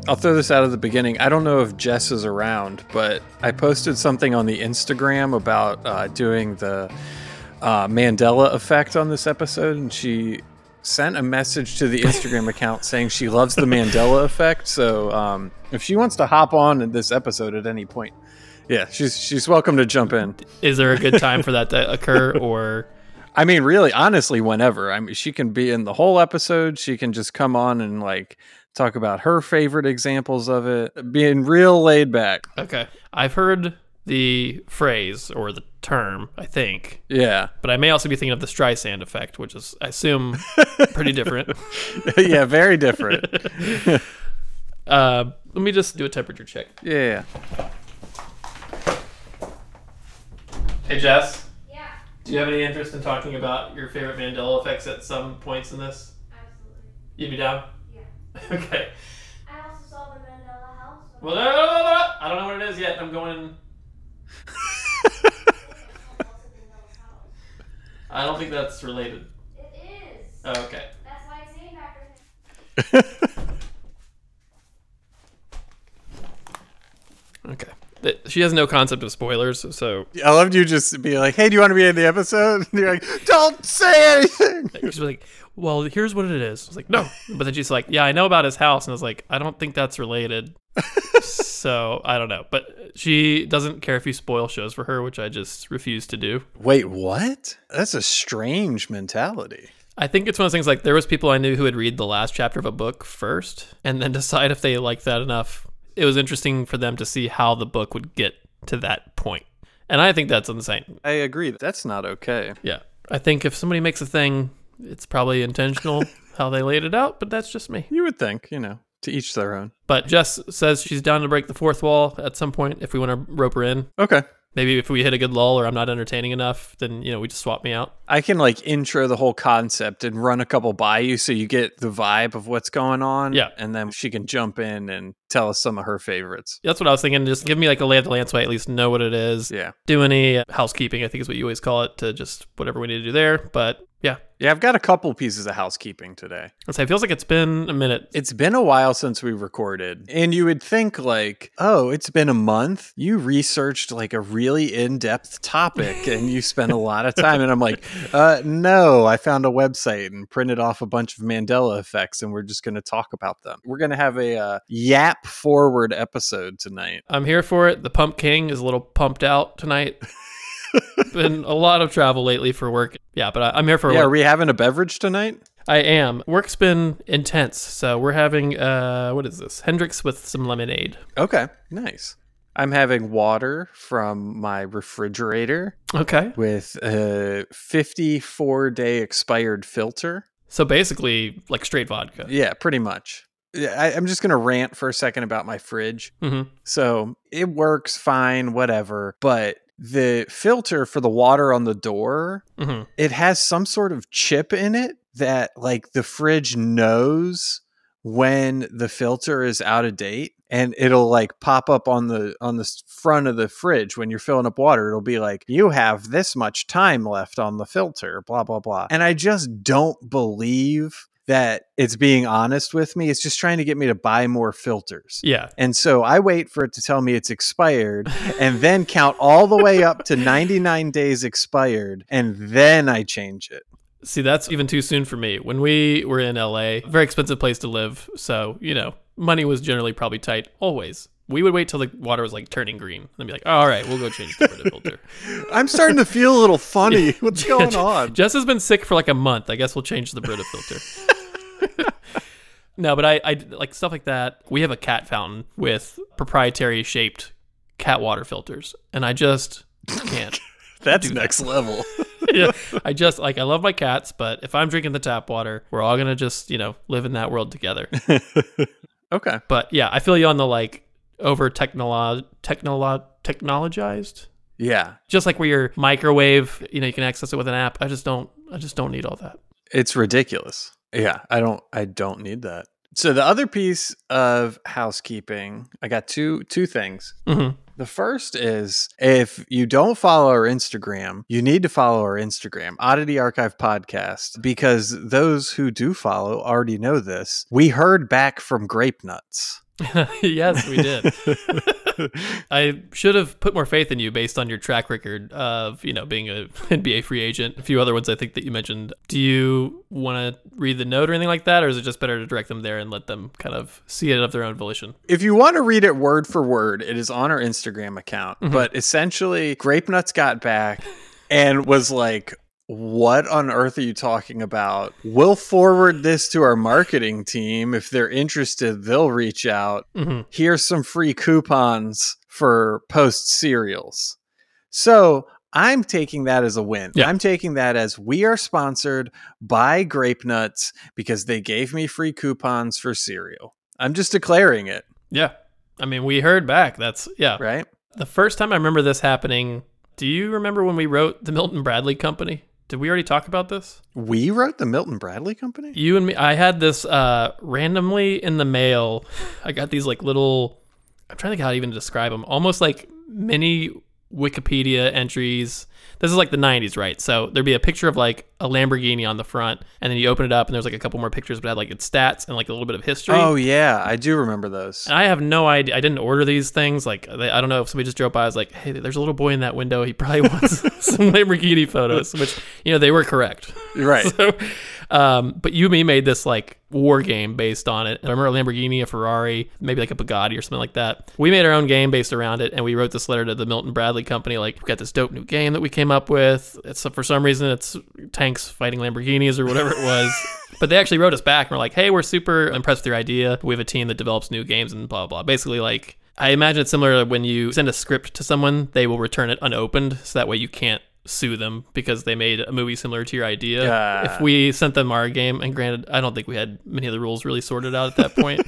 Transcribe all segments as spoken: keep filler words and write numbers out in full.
I'll throw this out at the beginning. I don't know if Jess is around, but I posted something on the Instagram about uh, doing the uh, Mandela effect on this episode, and she sent a message to the Instagram account saying she loves the Mandela effect. So um, if she wants to hop on in this episode at any point, yeah, she's she's welcome to jump in. Is there a good time for that to occur, or? I mean, really, honestly, whenever. I mean, she can be in the whole episode. She can just come on and like talk about her favorite examples of it, being real laid back. Okay. I've heard the phrase or the term, I think. Yeah. But I may also be thinking of the Streisand effect, which is, I assume, pretty different. Yeah, very different. uh, let me just do a temperature check. Yeah. Hey, Jess. Yeah. Do you have any interest in talking about your favorite Mandela effects at some points in this? Absolutely. You'd be down? Yeah. Okay. I also saw the Mandela House. Well, no, no, no, no, no. I don't know what it is yet. I'm going... I don't think that's related. It is. Oh, okay. That's why it's named after him. Okay. Th- She has no concept of spoilers, so I loved you just be like, hey, do you want to be in the episode? And you're like, don't say anything. she's like, well, here's what it is. I was like, no. But then she's like, yeah, I know about his house. And I was like, I don't think that's related. So I don't know. But she doesn't care if you spoil shows for her, which I just refuse to do. Wait, what? That's a strange mentality. I think it's one of those things like there was people I knew who would read the last chapter of a book first and then decide if they liked that enough. It was interesting for them to see how the book would get to that point. And I think that's insane. I agree. That's not okay. Yeah. I think if somebody makes a thing, it's probably intentional how they laid it out, but that's just me. You would think, you know, to each their own. But Jess says she's down to break the fourth wall at some point if we want to rope her in. Okay. Maybe if we hit a good lull or I'm not entertaining enough, then, you know, we just swap me out. I can like intro the whole concept and run a couple by you so you get the vibe of what's going on. Yeah. And then she can jump in and tell us some of her favorites. That's what I was thinking. Just give me like a lay of the land so I at least know what it is. Yeah. Do any housekeeping, I think is what you always call it, to just whatever we need to do there. But yeah. Yeah, I've got a couple pieces of housekeeping today. I'd say it feels like it's been a minute. It's been a while since we recorded. And you would think like, oh, it's been a month. You researched like a really in-depth topic and you spent a lot of time. And I'm like, uh, no, I found a website and printed off a bunch of Mandela effects and we're just going to talk about them. We're going to have a uh, yap forward episode tonight. I'm here for it. The Pump King is a little pumped out tonight. Been a lot of travel lately for work. Yeah, but I, I'm here for Yeah, work. are we having a beverage tonight? I am. Work's been intense, so we're having, uh, what is this? Hendrix with some lemonade. Okay, nice. I'm having water from my refrigerator Okay. with a fifty-four day expired filter. So basically, like straight vodka. Yeah, pretty much. Yeah, I, I'm just going to rant for a second about my fridge. Mm-hmm. So it works fine, whatever. But the filter for the water on the door, Mm-hmm. it has some sort of chip in it that like the fridge knows when the filter is out of date, and it'll like pop up on the on the front of the fridge when you're filling up water. It'll be like, you have this much time left on the filter, blah blah blah. And I just don't believe that it's being honest with me. It's just trying to get me to buy more filters. Yeah. And so I wait for it to tell me it's expired and then count all the way up to ninety-nine days expired, and then I change it. See, that's even too soon for me. When we were in L A, very expensive place to live. So, you know, money was generally probably tight always. We would wait till the water was like turning green and be like, all right, we'll go change the Brita filter. I'm starting to feel a little funny. What's going on? Jess has been sick for like a month. I guess we'll change the Brita filter. No, but I, I like stuff like that. We have a cat fountain with proprietary shaped cat water filters. And I just can't. That's next level. Yeah, I just like, I love my cats, but if I'm drinking the tap water, we're all going to just, you know, live in that world together. Okay. But yeah, I feel you on the like over technolo- technolo- technologized. Yeah. Just like where your microwave, you know, you can access it with an app. I just don't, I just don't need all that. It's ridiculous. Yeah. I don't, I don't need that. So the other piece of housekeeping, I got two, two things. Mm-hmm. The first is if you don't follow our Instagram, you need to follow our Instagram, Oddity Archive Podcast, because those who do follow already know this. We heard back from Grape Nuts. Yes, we did. I should have put more faith in you based on your track record of, you know, being a N B A free agent. A few other ones I think that you mentioned. Do you want to read the note or anything like that, or is it just better to direct them there and let them kind of see it of their own volition? If you want to read it word for word, it is on our Instagram account. Mm-hmm. But essentially, Grape Nuts got back and was like, what on earth are you talking about? We'll forward this to our marketing team. If they're interested, they'll reach out. Mm-hmm. Here's some free coupons for post cereals. So I'm taking that as a win. Yeah. I'm taking that as we are sponsored by Grape Nuts because they gave me free coupons for cereal. I'm just declaring it. Yeah. I mean, we heard back. That's, yeah. Right? The first time I remember this happening, do you remember when we wrote the Milton Bradley Company? Did we already talk about this? We wrote the Milton Bradley Company? You and me. I had this uh, randomly in the mail. I got these like little, I'm trying to think how to even describe them. Almost like mini Wikipedia entries. This is like the nineties, right? So there'd be a picture of like a Lamborghini on the front, and then you open it up, and there's like a couple more pictures, but it had like its stats and like a little bit of history. Oh, yeah. I do remember those. And I have no idea. I didn't order these things. Like, they, I don't know if somebody just drove by. I was like, hey, there's a little boy in that window. He probably wants some Lamborghini photos, which, you know, they were correct. Right. So, um, but you and me made this like war game based on it. I remember a Lamborghini, a Ferrari, maybe like a Bugatti or something like that. We made our own game based around it, and we wrote this letter to the Milton Bradley Company. Like, we got this dope new game that we came up with. It's for some reason it's tanks fighting Lamborghinis or whatever it was. But they actually wrote us back and were like, hey, we're super impressed with your idea. We have a team that develops new games and blah, blah. Basically, like, I imagine it's similar to when you send a script to someone, they will return it unopened. So that way you can't sue them because they made a movie similar to your idea. Uh, If we sent them our game, and granted, I don't think we had many of the rules really sorted out at that point.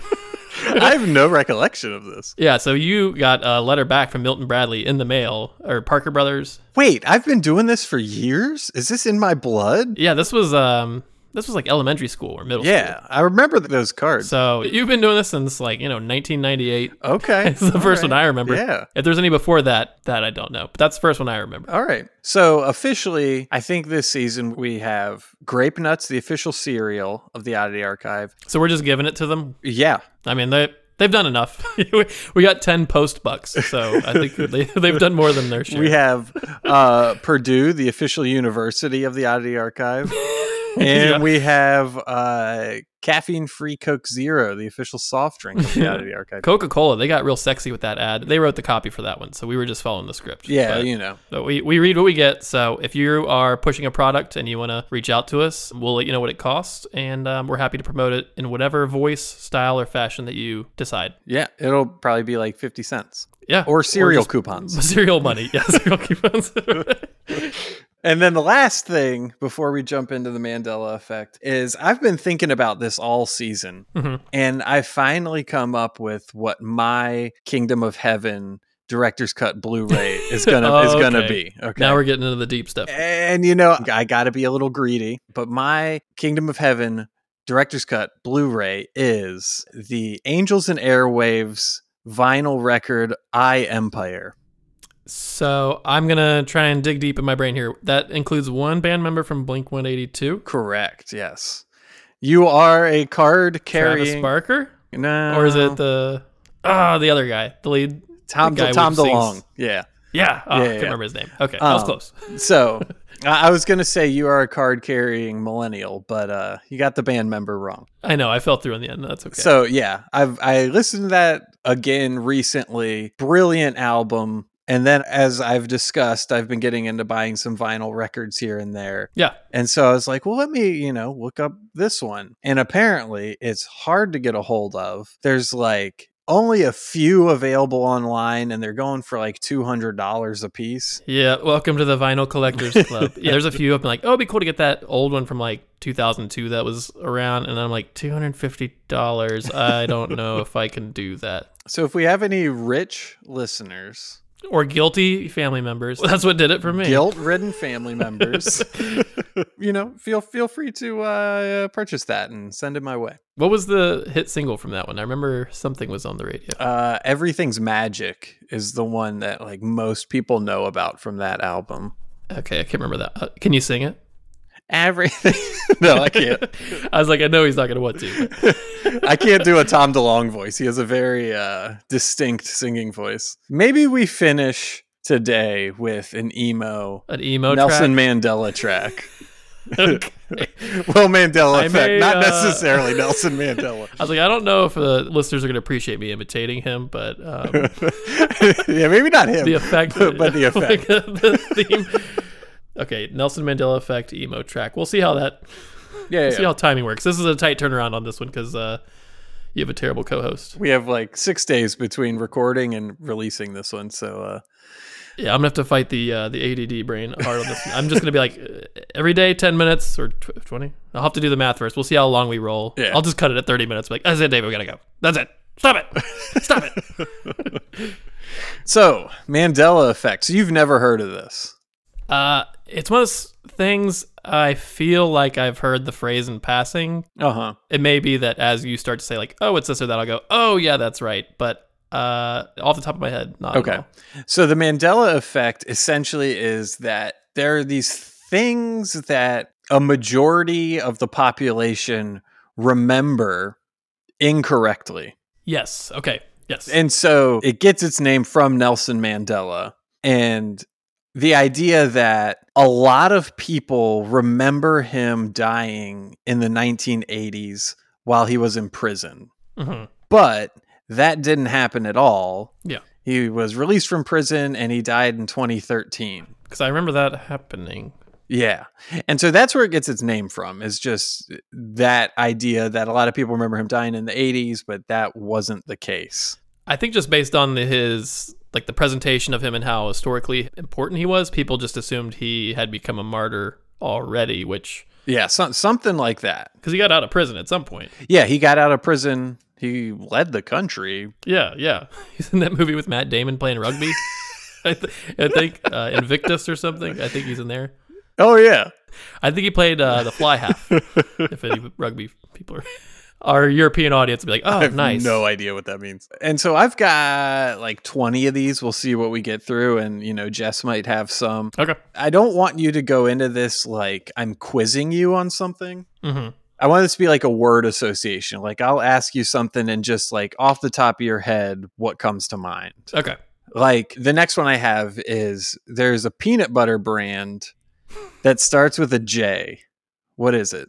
I have no recollection of this. Yeah, so you got a letter back from Milton Bradley in the mail, or Parker Brothers. Wait, I've been doing this for years? Is this in my blood? Yeah, this was um this was like elementary school or middle school. Yeah, I remember those cards. So you've been doing this since like, you know, nineteen ninety-eight. Okay. It's the All first right. one I remember. Yeah. If there's any before that, that I don't know. But that's the first one I remember. All right. So officially, I think this season we have Grape Nuts, the official cereal of the Oddity Archive. So we're just giving it to them. Yeah. I mean, they they've done enough. We got ten post bucks, so I think they, they've done more than their share. We have uh, Purdue, the official university of the Oddity Archive. And Yeah. we have uh, caffeine-free Coke Zero, the official soft drink of the Oddity Archive. Coca-Cola, they got real sexy with that ad. They wrote the copy for that one, so we were just following the script. Yeah, But- you know. So we, we read what we get. So if you are pushing a product and you want to reach out to us, we'll let you know what it costs, and um, we're happy to promote it in whatever voice, style, or fashion that you decide. Yeah, it'll probably be like fifty cents. Yeah, Or cereal just coupons. Cereal money, yeah, cereal coupons. And then the last thing before we jump into the Mandela effect is I've been thinking about this all season, Mhm. and I finally come up with what my Kingdom of Heaven director's cut Blu-ray is gonna Oh, is gonna okay. be. Okay. Now we're getting into the deep stuff. And you know, I got to be a little greedy, but my Kingdom of Heaven director's cut Blu-ray is the Angels and Airwaves vinyl record I Empire. So I'm gonna try and dig deep in my brain here. That includes one band member from Blink one eighty-two, Correct. Yes. You are a card Travis carrying Barker, No. or is it the ah the other guy, the lead? Tom the guy Tom who sings- DeLonge? Yeah. Yeah, oh, Yeah, I yeah, can't yeah. remember his name. Okay, that was Um, close. So I I was gonna say you are a card carrying millennial, but uh, you got the band member wrong. I know I fell through in the end. That's okay. So yeah, I've I listened to that again recently. Brilliant album. And then, as I've discussed, I've been getting into buying some vinyl records here and there. yeah, And so I was like, well, let me, you know, look up this one. And apparently it's hard to get a hold of. There's like only a few available online, and they're going for like two hundred dollars a piece. yeah. Welcome to the Vinyl Collectors Club. Yeah, there's a few. I've been like, oh, it'd be cool to get that old one from like two thousand two that was around, and I'm like, two hundred fifty dollars. I don't know if I can do that. So if we have any rich listeners, Or guilty family members. That's what did it for me. guilt-ridden family members, you know, feel feel free to uh, purchase that and send it my way. What was the hit single from that one? I remember something was on the radio. Uh, Everything's Magic is the one that like most people know about from that album. Okay, I can't remember that. Uh, can you sing it? everything. No, I can't. I was like, I know he's not going to want to. I can't do a Tom DeLonge voice. He has a very uh, distinct singing voice. Maybe we finish today with an emo, An emo Nelson track? Mandela track. Okay. Well, Mandela I effect, may, not uh, necessarily Nelson Mandela. I was like, I don't know if the listeners are going to appreciate me imitating him, but um, Yeah, maybe not him. the effect, but, but the effect. like, uh, the theme. Okay, Nelson Mandela effect emo track. We'll see how that. Yeah, We'll yeah. see how timing works. This is a tight turnaround on this one because uh, you have a terrible co-host. We have like six days between recording and releasing this one, so uh, Yeah, I'm gonna have to fight the uh, the A D D brain hard on this. I'm just gonna be like uh, every day ten minutes or tw- twenty. I'll have to do the math first. We'll see how long we roll. Yeah. I'll just cut it at thirty minutes. Be like, that's it, Dave. We gotta go. That's it. Stop it. Stop it. so Mandela effect. So you've never heard of this? Uh, it's one of those things. I feel like I've heard the phrase in passing. Uh huh. It may be that as you start to say like, oh, it's this or that, I'll go, oh yeah, that's right. But uh, off the top of my head, not Okay. at all. So the Mandela effect essentially is that there are these things that a majority of the population remember incorrectly. Yes. Okay. Yes. And so it gets its name from Nelson Mandela. And the idea that a lot of people remember him dying in the nineteen eighties while he was in prison. hmm But that didn't happen at all. Yeah. He was released from prison and he died in twenty thirteen. Because I remember that happening. Yeah. And so that's where it gets its name from, is just that idea that a lot of people remember him dying in the eighties, but that wasn't the case. I think just based on the, his like the presentation of him and how historically important he was, people just assumed he had become a martyr already, which Yeah, so, something like that. because he got out of prison at some point. Yeah, he got out of prison. He led the country. Yeah, yeah. He's in that movie with Matt Damon playing rugby. I, th- I think uh, Invictus or something. I think he's in there. Oh, yeah. I think he played uh, the fly half. If any rugby people are, our European audience would be like, oh, I have nice. no idea what that means. And so I've got like twenty of these. We'll see what we get through. And, you know, Jess might have some. Okay. I don't want you to go into this like I'm quizzing you on something. hmm I want this to be like a word association. Like I'll ask you something and just like off the top of your head, what comes to mind? Okay. Like the next one I have is there's a peanut butter brand that starts with a J. What is it?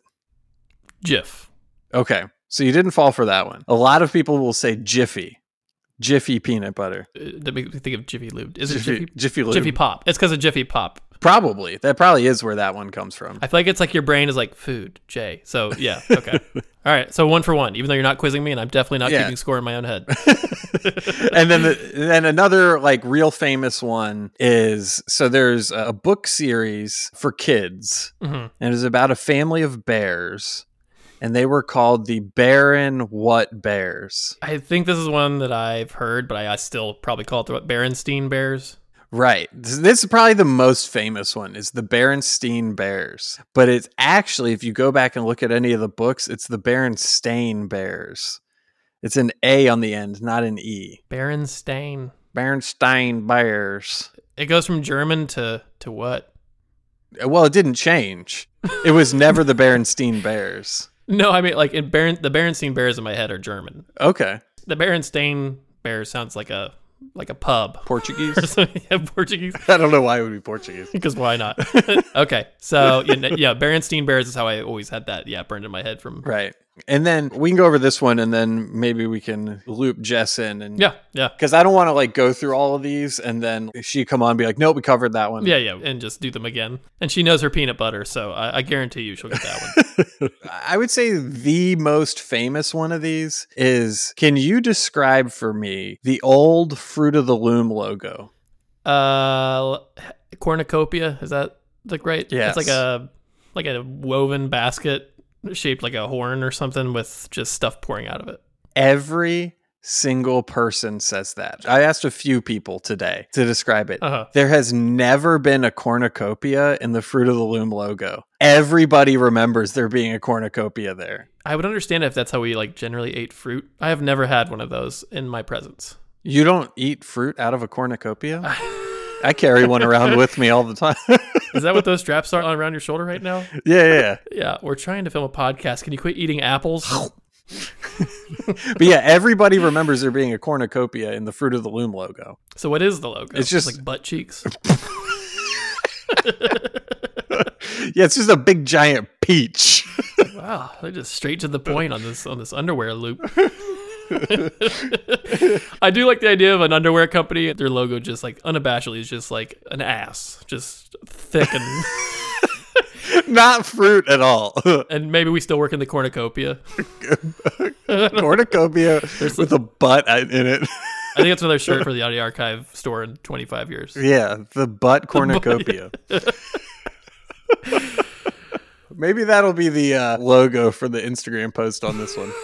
Jif. Okay. So you didn't fall for that one. A lot of people will say Jiffy. Jiffy peanut butter. Uh, That makes me think of Jiffy Lube. Is it Jiffy, Jiffy? Jiffy Lube. Jiffy Pop. It's because of Jiffy Pop. Probably. That probably is where that one comes from. I feel like it's like your brain is like food, J. So yeah, okay. All right, so one for one, even though you're not quizzing me, and I'm definitely not Yeah. keeping score in my own head. And then the, then another like real famous one is so there's a book series for kids, hmm and it's about a family of bears, and they were called the Baron What Bears. I think this is one that I've heard, but I, I still probably call it the what, Berenstein Bears. Right. This, this is probably the most famous one is the Berenstein Bears. But it's actually, if you go back and look at any of the books, it's the Berenstain Bears. It's an A on the end, not an E. Berenstain. Berenstain Bears. It goes from German to to what? Well, it didn't change. It was never the Berenstein Bears. No, I mean like in Beren, the Berenstein Bears in my head are German. Okay. The Berenstain Bears sounds like a like a pub. Portuguese? Or something. Yeah, Portuguese. I don't know why it would be Portuguese. Because why not? Okay, so yeah, n- yeah, Berenstein Bears is how I always had that. Yeah, burned in my head from. Right. And then we can go over this one and then maybe we can loop Jess in. And Yeah, yeah, because I don't want to like go through all of these and then she come on and be like, nope, we covered that one. yeah, yeah, and just do them again. And she knows her peanut butter, so I, I guarantee you she'll get that one. I would say the most famous one of these is, can you describe for me the old Fruit of the Loom logo? Uh, cornucopia, is that like right? Yes. It's like a like a woven basket shaped like a horn or something with just stuff pouring out of it. Every single person says that. I asked a few people today to describe it. Uh-huh. There has never been a cornucopia in the Fruit of the Loom logo. Everybody remembers there being a cornucopia there. I would understand if that's how we like generally ate fruit. I have never had one of those in my presence. You don't eat fruit out of a cornucopia? I carry one around with me all the time. Is that what those straps are around your shoulder right now? Yeah, yeah. Yeah, we're trying to film a podcast. Can you quit eating apples? But yeah, everybody remembers there being a cornucopia in the Fruit of the Loom logo. So what is the logo? It's just- like butt cheeks. Yeah, it's just a big giant peach. Wow, they're just straight to the point on this on this underwear loop. I do like the idea of an underwear company. Their logo just like unabashedly is just like an ass, just thick and Not fruit at all. and maybe we still work in the cornucopia. Cornucopia with a butt in it. I think that's another shirt for the Audio Archive store in twenty-five years. Yeah, the butt cornucopia. Maybe that'll be the uh, logo for the Instagram post on this one.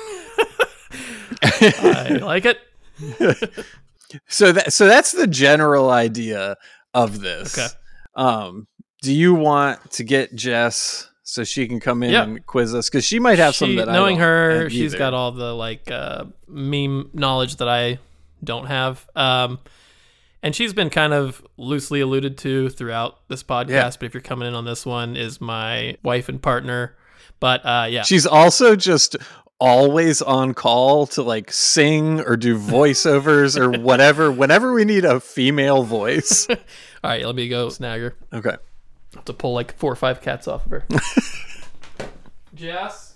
I like it. So that so that's the general idea of this. Okay. Um, do you want to get Jess so she can come in Yeah. and quiz us? Because she might have some She- that I knowing don't her, have she's either. got all the like uh, meme knowledge that I don't have. Um, and she's been kind of loosely alluded to throughout this podcast. Yeah. But if you're coming in on this one, is my wife and partner. But uh, yeah, She's also just always on call to like sing or do voiceovers or whatever. Whenever we need a female voice. all right. Let me go snag her. Okay. I have to pull like four or five cats off of her. Jess,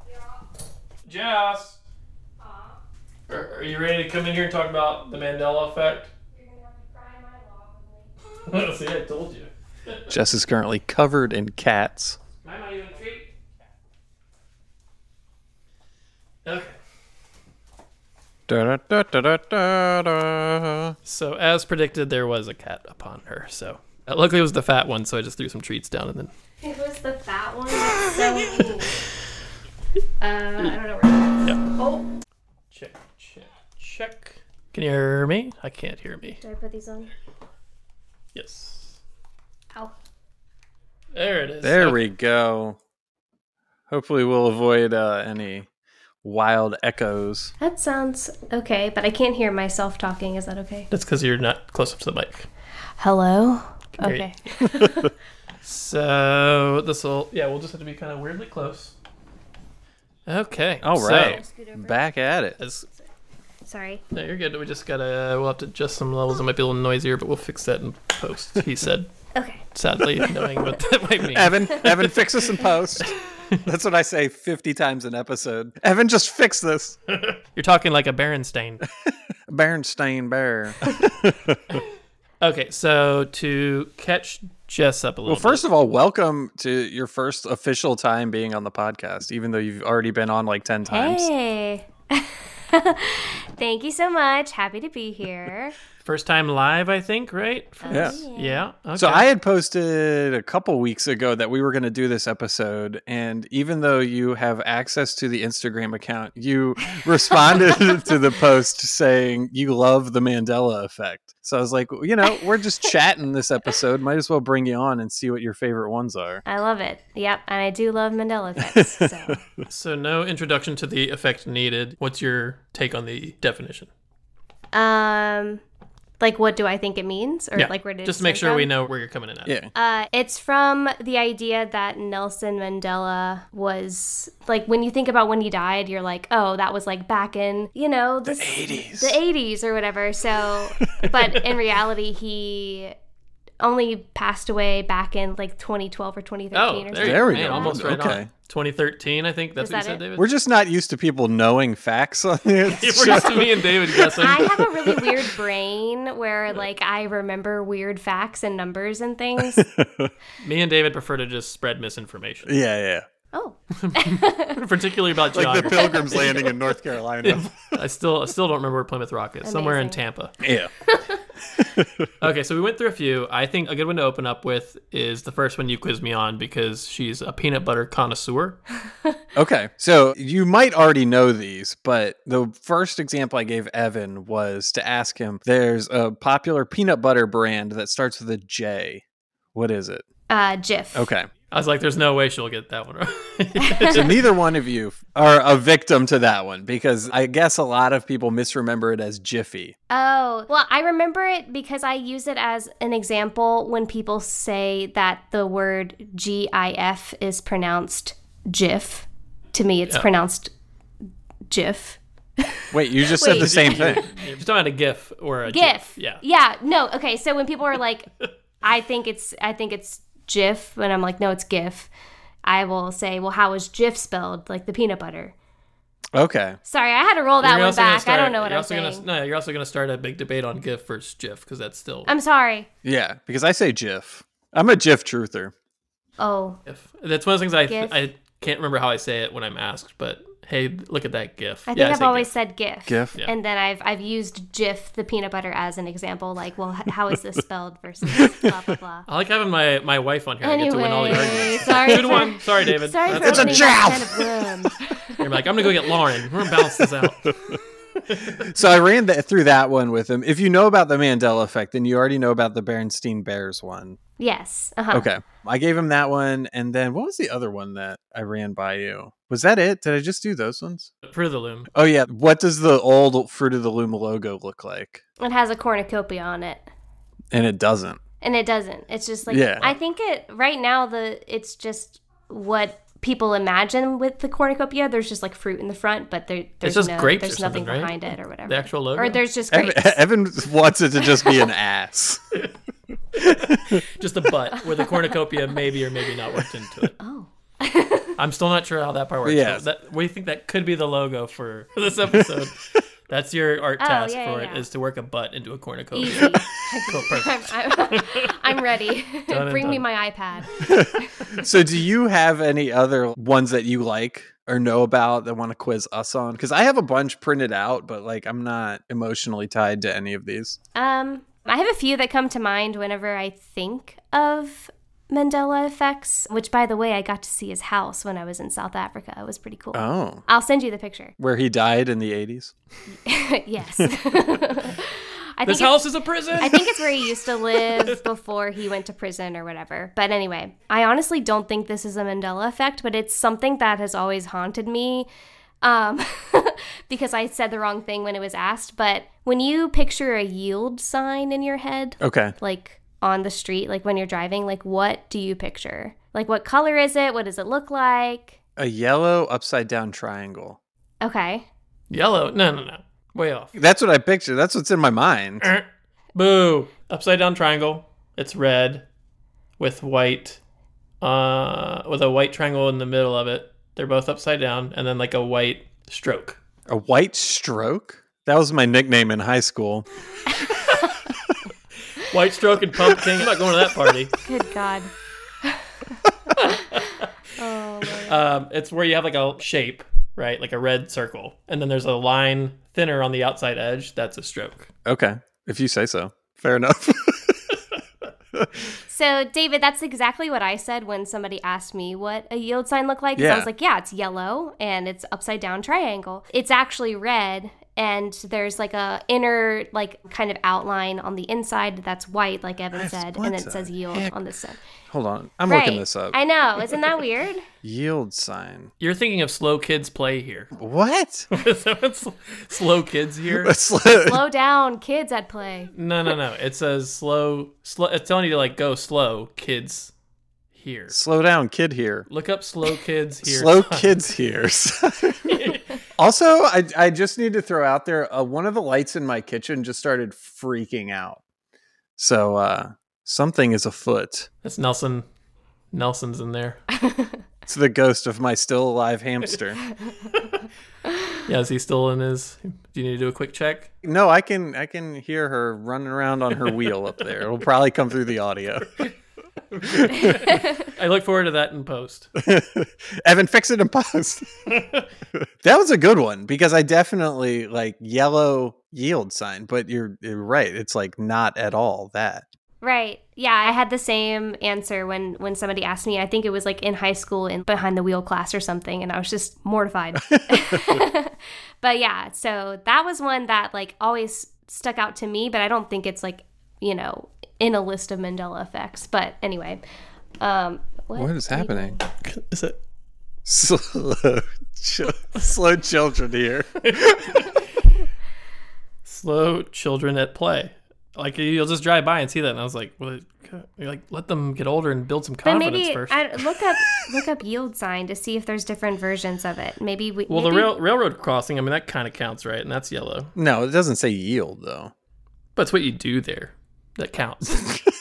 Jess, are, are you ready to come in here and talk about the Mandela effect? You're gonna have to cry my log with me. See, I told you. Jess is currently covered in cats. Am I even a treat? Okay. Da, da, da, da, da, da. So as predicted, there was a cat upon her. So uh, luckily it was the fat one, so I just threw some treats down and then. It was the fat one. That's so mean. Uh, I don't know where. Yeah. Oh, Check, check, check. Can you hear me? I can't hear me. did I put these on? Yes. Ow. There it is. There Okay. we go. Hopefully we'll avoid uh, any wild echoes. That sounds okay, but I can't hear myself talking. Is that okay? That's because you're not close up to the mic. Hello. Great. Okay. So this will, yeah, we'll just have to be kind of weirdly close. Okay. All so, right. Scoot over. Back at it. as, Sorry. no, you're good. We just gotta, we'll have to adjust some levels. It might be a little noisier, but we'll fix that in post. He said, Okay. sadly, knowing what that might mean. Evan, Evan, fix us in post. That's what I say fifty times an episode. Evan, just fix this. You're talking like a Berenstain. Berenstain Bear. Okay, so to catch Jess up a little Well, first of all, welcome to your first official time being on the podcast, even though you've already been on like ten times. Hey. Thank you so much. Happy to be here. bit. First time live, I think, right? For- Yeah. Yeah. Okay. So I had posted a couple weeks ago that we were going to do this episode, and even though you have access to the Instagram account, you responded to the post saying you love the Mandela effect. So I was like, you know, we're just chatting this episode. Might as well bring you on and see what your favorite ones are. I love it. Yep, and I do love Mandela effects. So. So no introduction to the effect needed. What's your take on the definition? Um, like, what do I think it means, or like where did it just make stem sure we from? know where you're coming in at. Yeah. Uh, it's from the idea that Nelson Mandela was like, when you think about when he died, you're like, oh, that was like back in, you know, the eighties. the eighties or whatever. So, but in reality, he only passed away back in like twenty twelve or twenty Oh, thirteen or there, something. you There we man, go. Almost right Okay. on. twenty thirteen, I think. That's Is what you that said, it? David? We're just not used to people knowing facts on the We're used to me and David guessing. I have a really weird brain where like I remember weird facts and numbers and things. Me and David prefer to just spread misinformation, Yeah, yeah. Oh, particularly about Like geography. the Pilgrims landing in North Carolina. I still, I still don't remember where Plymouth Rock is. Somewhere in Amazing. Tampa. Yeah. Okay, so we went through a few. I think a good one to open up with is the first one you quizzed me on because she's a peanut butter connoisseur. Okay. So you might already know these, but the first example I gave Evan was to ask him there's a popular peanut butter brand that starts with a J. What is it? uh, Jif. Okay. I was like, there's no way she'll get that one right. So neither one of you are a victim to that one, because I guess a lot of people misremember it as Jiffy. Oh, well, I remember it because I use it as an example when people say that the word G I F is pronounced GIF. To me, it's Yeah. pronounced GIF. Wait, you just said Wait. the same thing. You're talking about a GIF or a GIF. GIF. Yeah. Yeah. No. Okay. So when people are like, I think it's, I think it's GIF, and I'm like, no, it's GIF. I will say, well, how is GIF spelled? Like the peanut butter. Okay. Sorry, I had to roll that You're one also gonna back. start- I don't know what you're I'm also saying. Gonna, no, you're also going to start a big debate on GIF versus GIF because that's still I'm sorry. Yeah, because I say GIF. I'm a GIF truther. Oh. GIF. That's one of the things I GIF. I can't remember how I say it when I'm asked, but hey, look at that GIF. I think yeah, I've say always GIF. said GIF. GIF. Yeah. And then I've I've used GIF, the peanut butter, as an example. Like, well, h- how is this spelled versus blah, blah, blah. I like having my, my wife on here. I get to win all the Anyway, arguments. sorry Good for- one. Sorry, David. Sorry for That's It's a opening joust. that can of worms. You're like, I'm going to go get Lauren. We're going to balance this out. So I ran that through that one with him. If you know about the Mandela effect, then you already know about the Berenstain Bears one. Yes. Uh-huh. Okay. I gave him that one. And then what was the other one that I ran by you? Was that it? Did I just do those ones? Fruit of the Loom. Oh, yeah. What does the old Fruit of the Loom logo look like? It has a cornucopia on it. And it doesn't. And it doesn't. It's just like, Yeah. I think it, right now, the it's just what people imagine with the cornucopia. There's just like fruit in the front, but there, there's, just no, grapes there's or nothing something, right? behind it or whatever. The actual logo? Or there's just Evan, grapes. Evan wants it to just be an ass. Just a butt where the cornucopia maybe or maybe not worked into it. Oh. I'm still not sure how that part works. Yes. So that, we think that could be the logo for this episode. That's your art Oh, task yeah, for yeah, it, yeah. is to work a butt into a cornucopia. Easy. Cool, perfect. I'm, I'm, I'm ready. Done and Bring me done. my iPad. So do you have any other ones that you like or know about that want to quiz us on? Because I have a bunch printed out, but like I'm not emotionally tied to any of these. Um, I have a few that come to mind whenever I think of Mandela effects, which, by the way, I got to see his house when I was in South Africa. It was pretty cool. Oh. I'll send you the picture. Where he died in the eighties? Yes. I This think house is a prison. I think it's where he used to live before he went to prison or whatever. But anyway, I honestly don't think this is a Mandela effect, but it's something that has always haunted me. Um, because I said the wrong thing when it was asked. But when you picture a yield sign in your head, Okay. like on the street, like when you're driving, like what do you picture? Like what color is it? What does it look like? A yellow upside down triangle. Okay. Yellow. No, no, no. Way off. That's what I picture. That's what's in my mind. Er, Boo. Upside down triangle. It's red with white, uh, with a white triangle in the middle of it. They're both upside down, and then like a white stroke. A white stroke? That was my nickname in high school. White stroke and pumpkin. I'm not going to that party. Good God. Oh, Lord. Um, it's where you have like a shape, right? Like a red circle. And then there's a line thinner on the outside edge. That's a stroke. Okay. If you say so. Fair enough. So, David, that's exactly what I said when somebody asked me what a yield sign looked like. 'Cause I Yeah. was like, yeah, it's yellow and it's upside down triangle. It's actually red, and there's like a inner like kind of outline on the inside that's white, like Evan That's- said, what and then it the says yield heck? on this side. Hold on. I'm right. looking this up. I know. Isn't that weird? Yield sign. You're thinking of slow kids play here. What? Is that what sl- slow kids here? Slow down, kids at play. No, no, no. It says slow. Slow. It's telling you to like go slow, kids here. Slow down, kid here. Look up slow kids here. Slow kids here. Also, I I just need to throw out there uh, one of the lights in my kitchen just started freaking out. So uh, something is afoot. That's Nelson. Nelson's in there. It's the ghost of my still alive hamster. Yeah, is he still in his? Do you need to do a quick check? No, I can I can hear her running around on her wheel up there. It'll probably come through the audio. I look forward to that in post. Evan, fix it in post. That was a good one because I definitely like yellow yield sign, but you're you're right. It's like not at all that. Right. Yeah, I had the same answer when when somebody asked me. I think it was like in high school in behind the wheel class or something, and I was just mortified. But yeah, so that was one that like always stuck out to me, but I don't think it's like, you know, in a list of Mandela effects. But anyway, Um, what, What is happening? Is it? Slow, ch- slow children here. Slow children at play. Like, you'll just drive by and see that, and I was like, well, you're like, let them get older and build some But confidence maybe first. I, look up look up yield sign to see if there's different versions of it. Maybe we. well, maybe, the rail, railroad crossing, I mean, that kind of counts, right? And that's yellow. No, it doesn't say yield though. But it's what you do there that counts.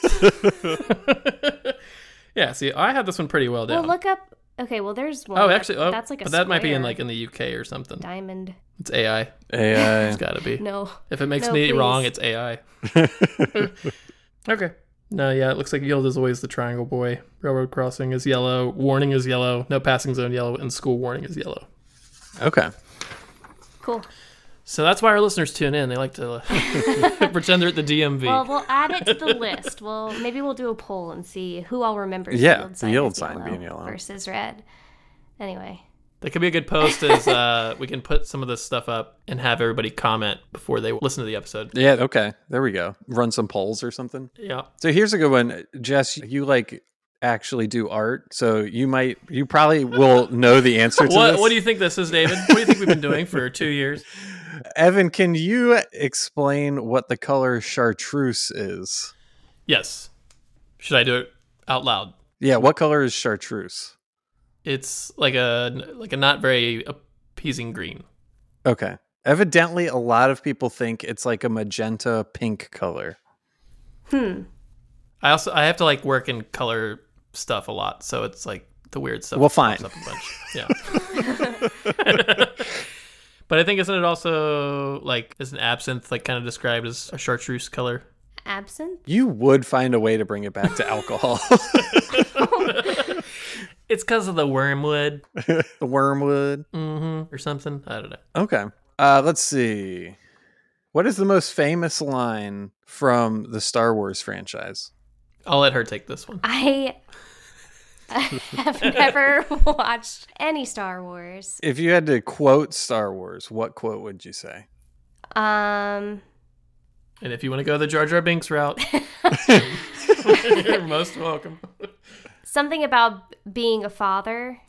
Yeah, see, I had this one pretty well down. Well, look up. Okay, well, there's one. oh, that- actually, oh, that's like a but that might be in square like in the U K or something. diamond. It's A I. A I. It's got to be. No. If it makes No, me please. wrong, it's A I. Okay. No, yeah, it looks like yield is always the triangle boy. Railroad crossing is yellow. Warning is yellow. No passing zone yellow. And school warning is yellow. Okay. Cool. So that's why our listeners tune in. They like to uh, pretend they're at the D M V. Well, we'll add it to the list. Well, maybe we'll do a poll and see who all remembers Yeah, the yield the sign, yield as sign yellow being yellow. versus red. Anyway. That could be a good post is uh, we can put some of this stuff up and have everybody comment before they listen to the episode. Yeah, okay. There we go. Run some polls or something. Yeah. So here's a good one. Jess, you like actually do art, so you might you probably will know the answer to What, this. what do you think this is, David? What do you think we've been doing for two years? Evan, can you explain what the color chartreuse is? Yes. Should I do it out loud? Yeah, what color is chartreuse? It's like a like a not very appeasing green. Okay. Evidently, a lot of people think it's like a magenta pink color. Hmm. I also I have to like work in color stuff a lot, so it's like the weird stuff. Well, pops fine. Up a bunch. Yeah. But I think isn't it also like is an absinthe like kind of described as a chartreuse color? Absinthe? You would find a way to bring it back to alcohol. It's because of the wormwood, The wormwood. mm-hmm, or something. I don't know. Okay. Uh, let's see. What is the most famous line from the Star Wars franchise? I'll let her take this one. I have never watched any Star Wars. If you had to quote Star Wars, what quote would you say? Um, And if you want to go the Jar Jar Binks route, you're most welcome. something about being a father.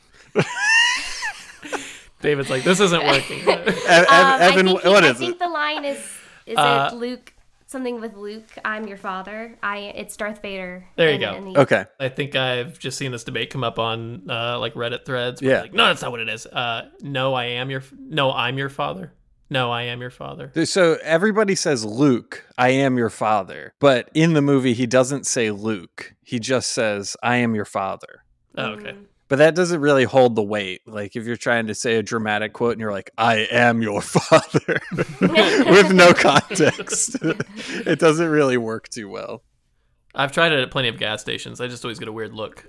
David's like, this isn't working. Ev- Um, Evan, I think, he- what I is think it? the line is is Uh, it Luke? Something with Luke. I'm your father. I. It's Darth Vader. There you and- go. and he- Okay. I think I've just seen this debate come up on uh, like Reddit threads. where Yeah. Like, no, that's not what it is. Uh, no, I am your. No, I'm your father. No, I am your father. So everybody says Luke, I am your father. But in the movie, he doesn't say Luke. He just says, I am your father. Oh, okay. Mm. But that doesn't really hold the weight. Like if you're trying to say a dramatic quote and you're like, I am your father with no context, it doesn't really work too well. I've tried it at plenty of gas stations. I just always get a weird look.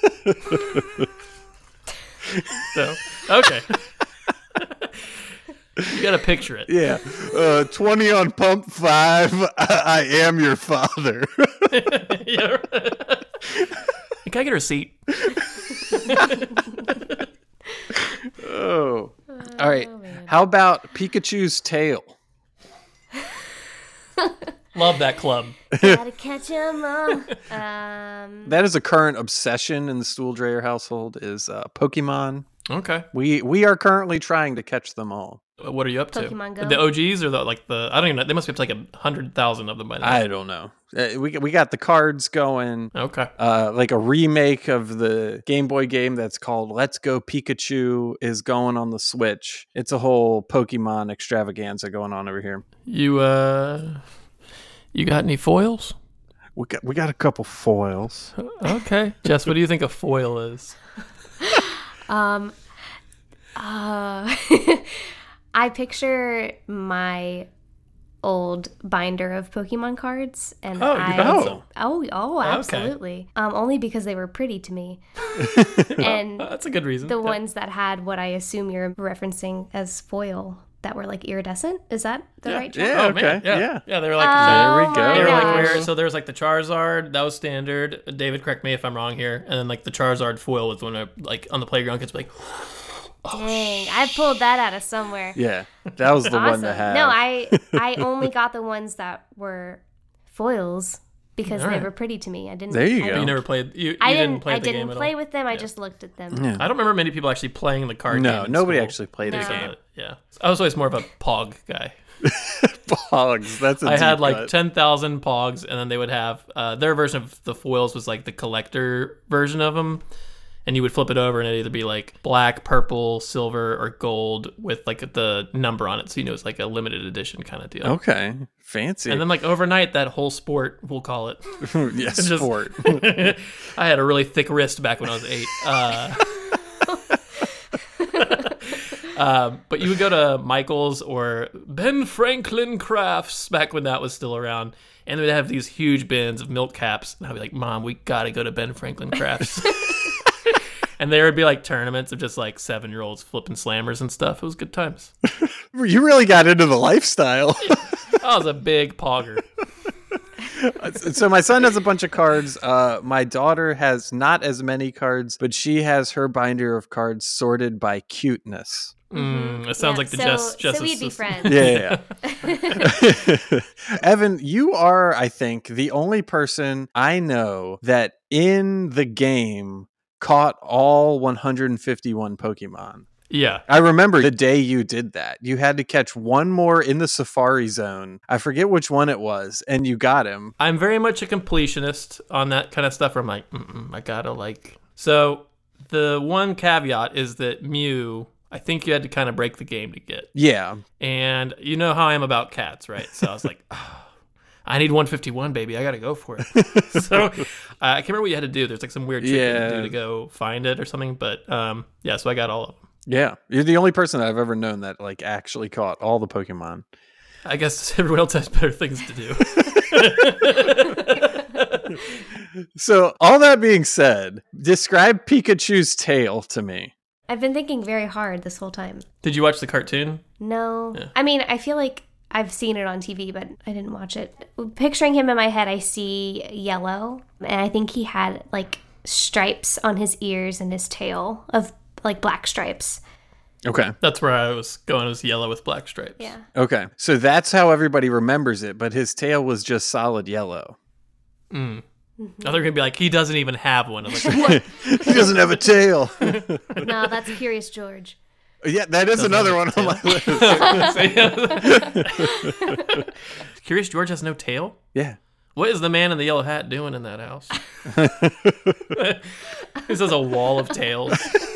So, okay. You got to picture it. Yeah. Uh, twenty on pump five. I, I am your father. Yeah. Can I get a receipt? Oh. All right. Oh, man. How about Pikachu's tail? Love that club. Gotta catch 'em all. Um, That is a current obsession in the Stool Dreyer household is uh, Pokemon. Okay. We we are currently trying to catch them all. What are you up to? Pokemon Go. The O Gs or the like the I don't even know. They must be up to like a hundred thousand of them by now. I don't know. Uh, we we got the cards going. Okay. Uh, like a remake of the Game Boy game that's called Let's Go Pikachu is going on the Switch. It's a whole Pokemon extravaganza going on over here. You uh, you got any foils? We got we got a couple foils. Okay. Jess, what do you think a foil is? um, uh, I picture my old binder of Pokemon cards, and Oh, you I got some. oh oh Okay. absolutely. Um, only because they were pretty to me, and That's a good reason. the Yeah. ones that had what I assume you're referencing as foil that were like iridescent. Is that the Yeah. right term? Yeah, Oh, okay. man. Yeah. Yeah. Yeah, they were like Oh, There we go. my They were like gosh. where, so there was like the Charizard, that was standard. David, correct me if I'm wrong here. And then like the Charizard foil was when I like on the playground kids were like, Dang, I pulled that out of somewhere. Yeah, that was the Awesome. one to have. No, I I only got the ones that were foils because All they right. were pretty to me. I didn't. There you I go. You never played. You, you I didn't, didn't. play I the didn't game at play all. with them. I Yeah. just looked at them. Yeah. I don't remember many people actually playing the card game. No, in nobody school. actually played No. a So, game. yeah, I was always more of a Pog guy. Pogs. That's a I had deep like cut. ten thousand Pogs, and then they would have uh, their version of the foils was like the collector version of them, and you would flip it over, and it'd either be like black, purple, silver, or gold with like the number on it, so you know it's like a limited edition kind of deal. Okay, fancy. And then like overnight, that whole sport, we'll call it. yeah, just- sport. I had a really thick wrist back when I was eight. Uh, um, but you would go to Michael's or Ben Franklin Crafts back when that was still around, and they'd have these huge bins of milk caps. And I'd be like, Mom, we gotta go to Ben Franklin Crafts. And there would be like tournaments of just like seven year olds flipping slammers and stuff. It was good times. You really got into the lifestyle. I was a big pogger. So my son has a bunch of cards. Uh, my daughter has not as many cards, but she has her binder of cards sorted by cuteness. Mm, it sounds Yeah, like the so, Jess, so Justice we'd be System. friends. Yeah, yeah, yeah. Evan, you are, I think, the only person I know that in the game caught all one hundred fifty-one Pokemon. Yeah. I remember the day you did that. You had to catch one more in the Safari Zone. I forget which one it was, and you got him. I'm very much a completionist on that kind of stuff where I'm like, Mm-mm, I gotta like. So the one caveat is that Mew, I think you had to kind of break the game to get. Yeah. And you know how I am about cats, right? So I was like, oh, I need one fifty-one, baby. I gotta go for it. So uh, I can't remember what you had to do. There's like some weird trick you had to Yeah. do to go find it or something. But um, yeah, so I got all of them. Yeah. You're the only person that I've ever known that like actually caught all the Pokemon. I guess everyone else has better things to do. So all that being said, describe Pikachu's tail to me. I've been thinking very hard this whole time. Did you watch the cartoon? No. Yeah. I mean, I feel like I've seen it on T V, but I didn't watch it. Picturing him in my head, I see yellow, and I think he had like stripes on his ears and his tail of like black stripes. Okay. That's where I was going. It was yellow with black stripes. Yeah. Okay. So that's how everybody remembers it, but his tail was just solid yellow. Mm. Oh, they're gonna be like, he doesn't even have one. I'm like, what? He doesn't have a tail. No, that's Curious George. Yeah, that is Doesn't another have one a on my list. Curious George has no tail? Yeah. What is the man in the yellow hat doing in that house? This is a wall of tails.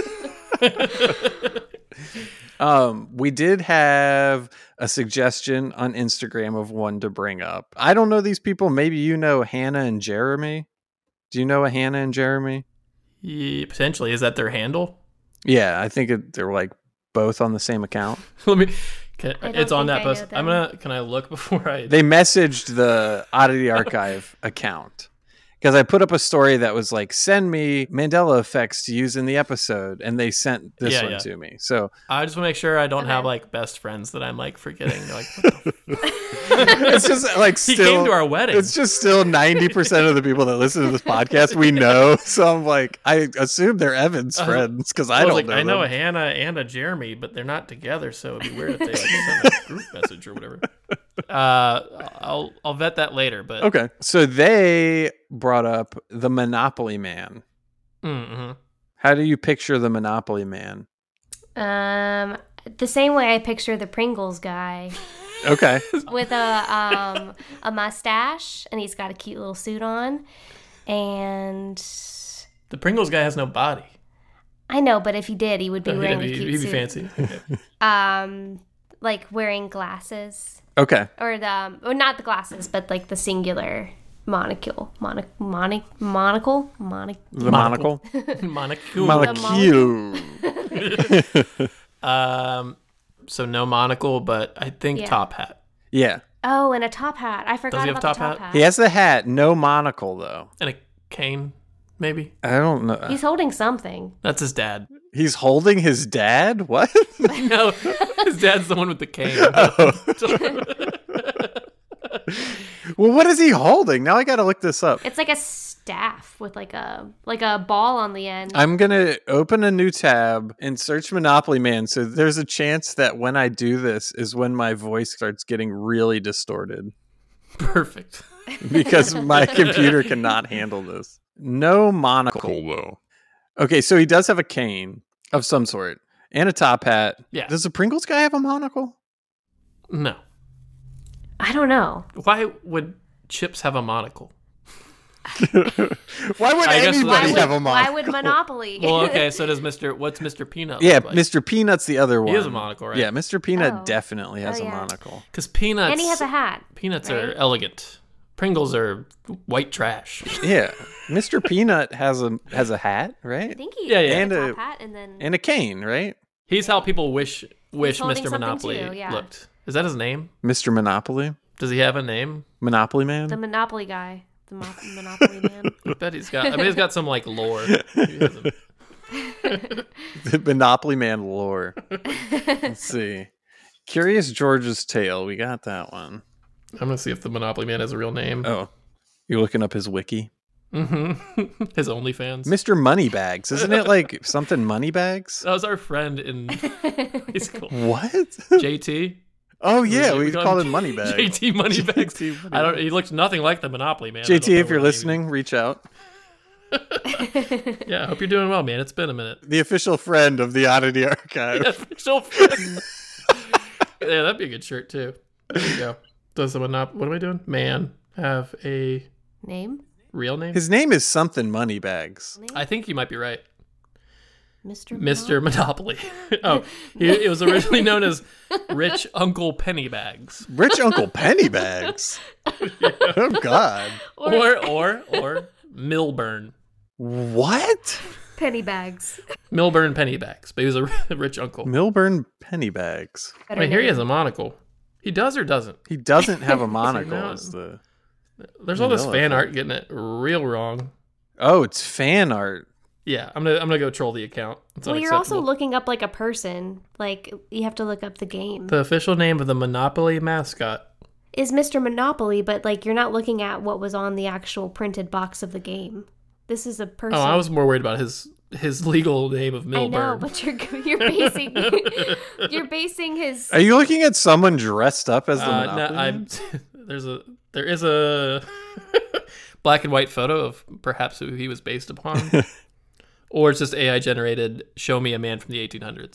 Um, we did have a suggestion on Instagram of one to bring up. I don't know these people. Maybe you know Hannah and Jeremy. Do you know a Hannah and Jeremy? Yeah, potentially. Is that their handle? Yeah, I think it, they're like both on the same account. Let me. Can, I don't it's on think that I post. know I'm them. gonna. Can I look before I? They messaged the Oddity Archive account because I put up a story that was like, send me Mandela effects to use in the episode. And they sent this Yeah, one yeah. to me. So I just want to make sure I don't Okay. have like best friends that I'm like forgetting. They're like, what the f- it's just like he still. came to our wedding. It's just still ninety percent of the people that listen to this podcast we know. So I'm like, I assume they're Evan's Uh, friends because I I was don't like, know. I know a them. Hannah and a Jeremy, but they're not together, so it'd be weird if they like send a group message or whatever. Uh, I'll I'll vet that later, but Okay. So they brought up the Monopoly Man. Mm-hmm. How do you picture the Monopoly Man? Um, the same way I picture the Pringles guy Okay. with a um a mustache, and he's got a cute little suit on, and The Pringles guy has no body. I know, but if he did, he would be He'd wearing be, a cute he'd be suit. fancy. Okay. Um, like wearing glasses, Okay. or the um, or not the glasses, but like the singular monocle, monoc, monic, monocle, monic. The monocle. Monocle. Monocle. Um, so no monocle, but I think Yeah. top hat Yeah. Oh, and a top hat. I forgot he have about top the top hat? hat. He has the hat, no monocle though. and a cane, maybe. I don't know. He's holding something. That's his dad. He's holding his dad? What? No, his dad's the one with the cane. Well, what is he holding? Now I got to look this up. It's like a staff with like a like a ball on the end. I'm going to open a new tab and search Monopoly Man. So there's a chance that when I do this is when my voice starts getting really distorted. Perfect. because my computer cannot handle this. No monocle, though. Okay, so he does have a cane of some sort and a top hat. Yeah. Does the Pringles guy have a monocle? No. I don't know. Why would Chips have a monocle? Why would I guess- anybody Why would, have a monocle? why would Monopoly? Well, okay, so does Mister What's Mister Peanut? Yeah, look like? Mister Peanut's the other one. He has a monocle, right? Yeah, Mister Peanut Oh. definitely has Oh, a yeah. monocle. Because peanuts. And he has a hat. Peanuts are right? elegant. Pringles are white trash. Yeah, Mister Peanut has a has a hat, I right? think he Yeah, yeah. has And a a- top hat and then And a cane, right? He's how people wish wish holding Mister something Monopoly too, yeah. looked. Is that his name? Mister Monopoly, Does he have a name? Monopoly Man. the Monopoly guy. The Mo- Monopoly man. I bet he's got. I bet he's got some like lore. He has a- The Monopoly Man lore. Let's see. Curious George's Tale. We got that one. I'm gonna see if the Monopoly Man has a real name. Oh, you're looking up his wiki. hmm His OnlyFans. Mister Moneybags. Isn't it like something Moneybags? That was our friend in high school. What? J T. Oh yeah, we called called him J Moneybags. T Moneybags. J T I don't. He looked nothing like the Monopoly Man. I J don't T, know if you're what name listening, reach out. he- Yeah, I hope you're doing well, man. It's been a minute. The official friend of the Oddity Archive. Official friend. Yeah, that'd be a good shirt too. There you go. Does the Monop? What am I doing? Man have a Name? real name? His name is something Moneybags. Name? I think you might be right. Mister Mister Monopoly. Oh, he, it was originally known as Rich Uncle Pennybags. Rich Uncle Pennybags. Oh God. Or or or Milburn. What? Penny bags. Milburn Pennybags. But he was a rich uncle. Milburn Pennybags. Wait, here he has a monocle. He does or doesn't? He doesn't have a monocle. not? Is the There's all this Vanilla fan thing. art getting it real wrong. oh, it's fan art. Yeah, I'm gonna I'm gonna go troll the account. It's Well, you're also unacceptable. looking up like a person. Like you have to look up the game. The official name of the Monopoly mascot. Is Mister Monopoly, but like you're not looking at what was on the actual printed box of the game. This is a person. Oh, I was more worried about his his legal name of I Milburn. know, but you're you're basing you're basing his. Are you looking at someone dressed up as the Uh, Monopoly? no, Man? I'm, there's a there is a black and white photo of perhaps who he was based upon, or it's just A I generated. Show me a man from the eighteen hundreds.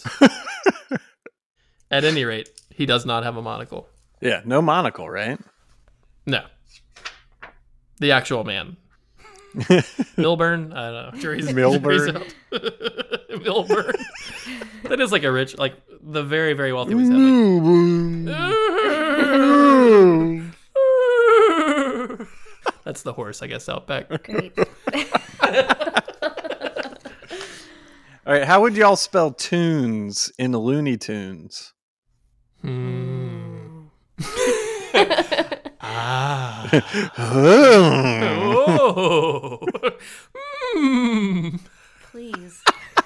At any rate, he does not have a monocle. Yeah, no monocle, right? No, the actual man. Milburn, I don't know. Jury's, Milburn. jury's out. Milburn. That is like a rich, like the very, very wealthy ones have. Like, that's the horse, I guess, out back. Great. All right, how would y'all spell tunes in Looney Tunes? Hmm. Ah. Oh. Oh. Mm. Please.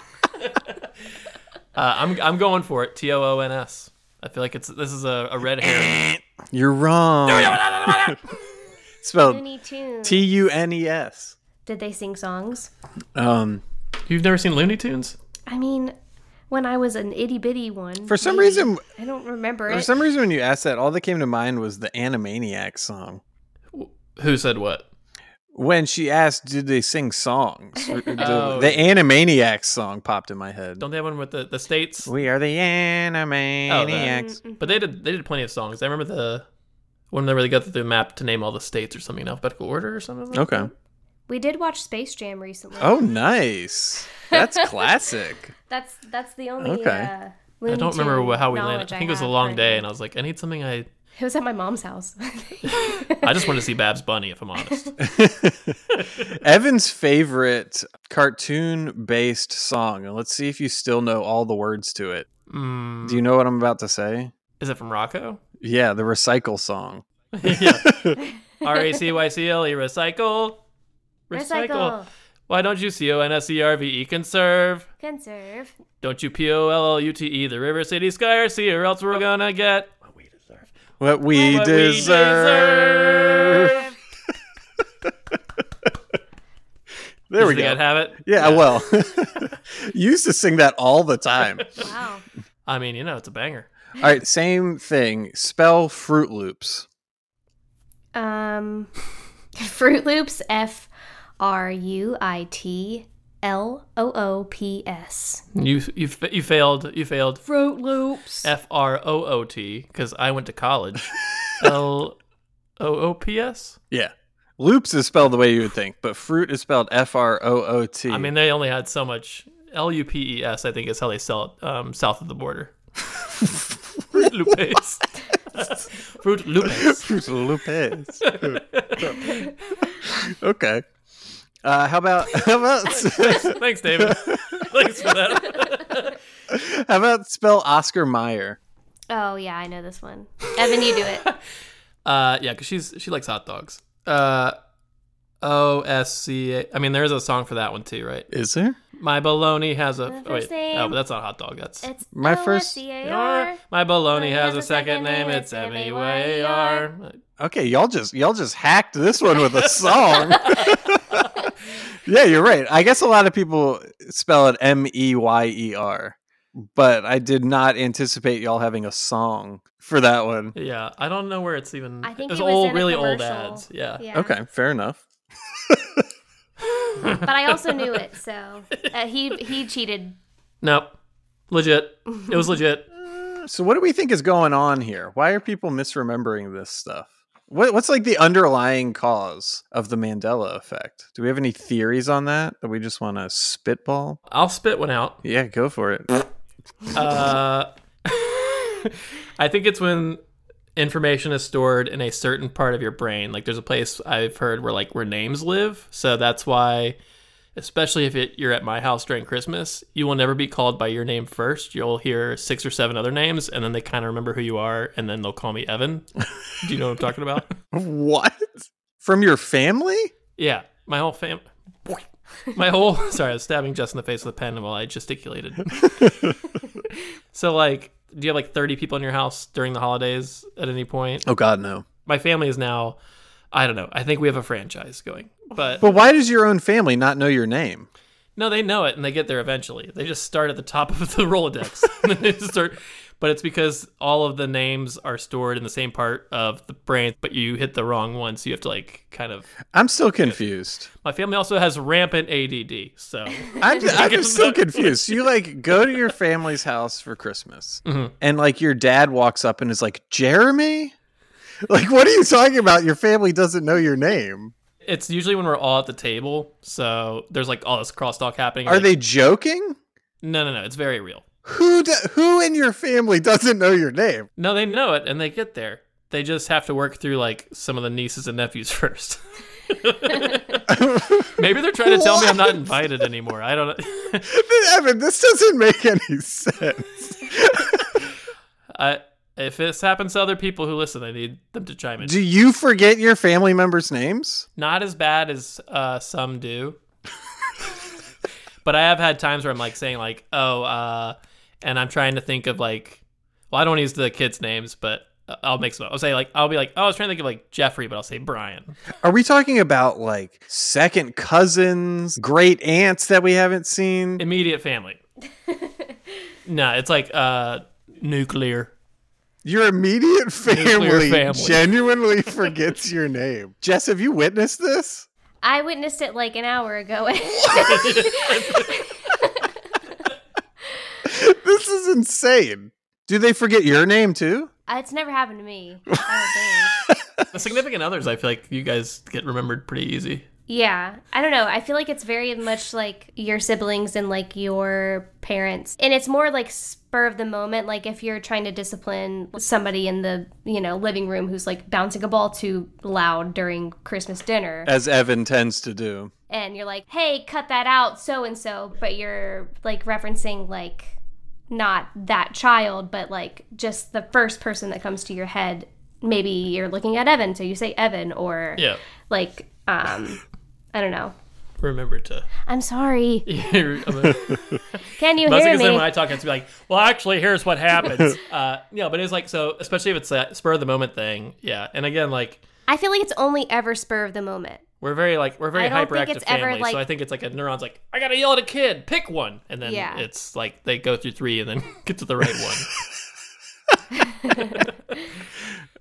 Uh, I'm I'm going for it. T O O N S. I feel like it's this is a, a red herring. You're wrong. Spelled Looney Tunes. T U N E S. Did they sing songs? Um, You've never seen Looney Tunes? I mean, when I was an itty bitty one. for some maybe. reason, I don't remember for it. some reason, when you asked that, all that came to mind was the Animaniacs song. Who said what? When she asked, "Did they sing songs?" the, Oh. the Animaniacs song popped in my head. Don't they have one with the, the states? We are the Animaniacs. Mm, But they did they did plenty of songs. I remember the when they really got the map to name all the states or something in alphabetical order or something. Like Okay. that. We did watch Space Jam recently. Oh, nice. That's classic. That's that's the only. Okay. Uh, I Looney don't remember Tune wh- how we landed. knowledge I think it was a have long currently. day, and I was like, I need something. I It was at my mom's house. I just want to see Babs Bunny, if I'm honest. Evan's favorite cartoon-based song, and let's see if you still know all the words to it. Mm, Do you know what I'm about to say? is it from Rocco? Yeah, the Recycle song. Yeah. R A C Y C L E, recycle. Recycle. Why don't you C O N S E R V E, conserve? Conserve. Don't you P O L L U T E, the river, city, sky, or sea, or else we're gonna get what we deserve. What we What we deserve. deserve. There we Does the go. guy have it? Yeah, well, you used to sing that all the time. Wow. I mean, you know, it's a banger. All right, same thing. Spell Fruit Loops. Um. Fruit Loops, F R U I T L O O P S. You you you failed. You failed. Fruit Loops. F R O O T, because I went to college. L O O P S? Yeah. Loops is spelled the way you would think, but fruit is spelled F R O O T. I mean, they only had so much. L U P E S, I think, is how they sell it um, south of the border. Fruit Loops. Fruit Loops. Fruit Loops. Okay. Uh, how about how about Thanks, David. Thanks for that. how about spell Oscar Mayer? Oh, yeah, I know this one. Evan, you do it. Uh, yeah, because she's she likes hot dogs. Uh, O S C A. I mean, there's a song for that one too, right? Is there? My baloney has a. My Oh, wait. first name. Oh, but that's not a hot dog. That's. It's My O first- S C A R. My baloney has a second name. It's M E Y A R. Okay, y'all just y'all just hacked this one with a song. Yeah, you're right. I guess a lot of people spell it M E Y E R, but I did not anticipate y'all having a song for that one. Yeah, I don't know where it's even. I think it's it was old, in a really old commercial. ads. Yeah. Yeah. Okay, fair enough. But I also knew it, so uh, he he cheated. Nope. Legit. It was legit. So what do we think is going on here? Why are people misremembering this stuff? What, what's like the underlying cause of the Mandela effect? Do we have any theories on that that we just want to spitball? I'll spit one out. Yeah, go for it. Uh, I think it's when information is stored in a certain part of your brain. Like there's a place I've heard where like where names live. So that's why, especially if it, you're at my house during Christmas, you will never be called by your name first. You'll hear six or seven other names, and then they kind of remember who you are, and then they'll call me Evan. Do you know what I'm talking about? What? From your family? Yeah, my whole fam. My whole. Sorry, I was stabbing Jess in the face with a pen while I gesticulated. So, like, do you have like thirty people in your house during the holidays at any point? Oh God, no. My family is now, I don't know. I think we have a franchise going, but But why does your own family not know your name? no, they know it and they get there eventually. They just start at the top of the Rolodex. And then they just start, but it's because all of the names are stored in the same part of the brain, but you hit the wrong one, so you have to like kind of. I'm still confused. My family also has rampant A D D, so I'm, I'm still confused. You like go to your family's house for Christmas, Mhm. and like your dad walks up and is like, "Jeremy." Like, what are you talking about? Your family doesn't know your name. it's usually when we're all at the table. So there's like all this crosstalk happening. Are like, they joking? No, no, no. It's very real. Who do, who in your family doesn't know your name? No, they know it and they get there. They just have to work through like some of the nieces and nephews first. Maybe they're trying to tell me I'm not invited anymore. I don't know. Evan, this doesn't make any sense. I, if this happens to other people who listen, I need them to chime in. Do you forget your family members' names? Not as bad as uh, some do. But I have had times where I'm like saying like, oh, uh, and I'm trying to think of like, well, I don't use the kids' names, but I'll make some. I'll say like, I'll be like, oh, I was trying to think of like Jeffrey, but I'll say Brian. Are we talking about like second cousins, great aunts that we haven't seen? Immediate family. No, it's like uh, nuclear. Your immediate family, Nuclear family. genuinely forgets your name. Jess, have you witnessed this? I witnessed it like an hour ago. This is insane. Do they forget your name too? Uh, it's never happened to me. I don't think. The significant others, I feel like you guys get remembered pretty easy. Yeah, I don't know. I feel like it's very much like your siblings and like your parents. And it's more like spur of the moment. Like if you're trying to discipline somebody in the, you know, living room who's like bouncing a ball too loud during Christmas dinner. As Evan tends to do. And you're like, hey, cut that out, so and so. But you're like referencing like not that child, but like just the first person that comes to your head. Maybe you're looking at Evan, so you say Evan, or Yeah. like, um, I don't know. Remember to. I'm sorry. I'm a- Can you Most hear of the time me? when I talk, it's be like, well, actually, here's what happens. uh, yeah, but it's like, so, especially if it's a spur of the moment thing. Yeah. And again, like, I feel like it's only ever spur of the moment. we're very, like, we're very I don't think hyperactive it's ever, family. like- So I think it's like a neuron's like, I gotta yell at a kid, pick one. And then Yeah. it's like, they go through three and then get to the right one.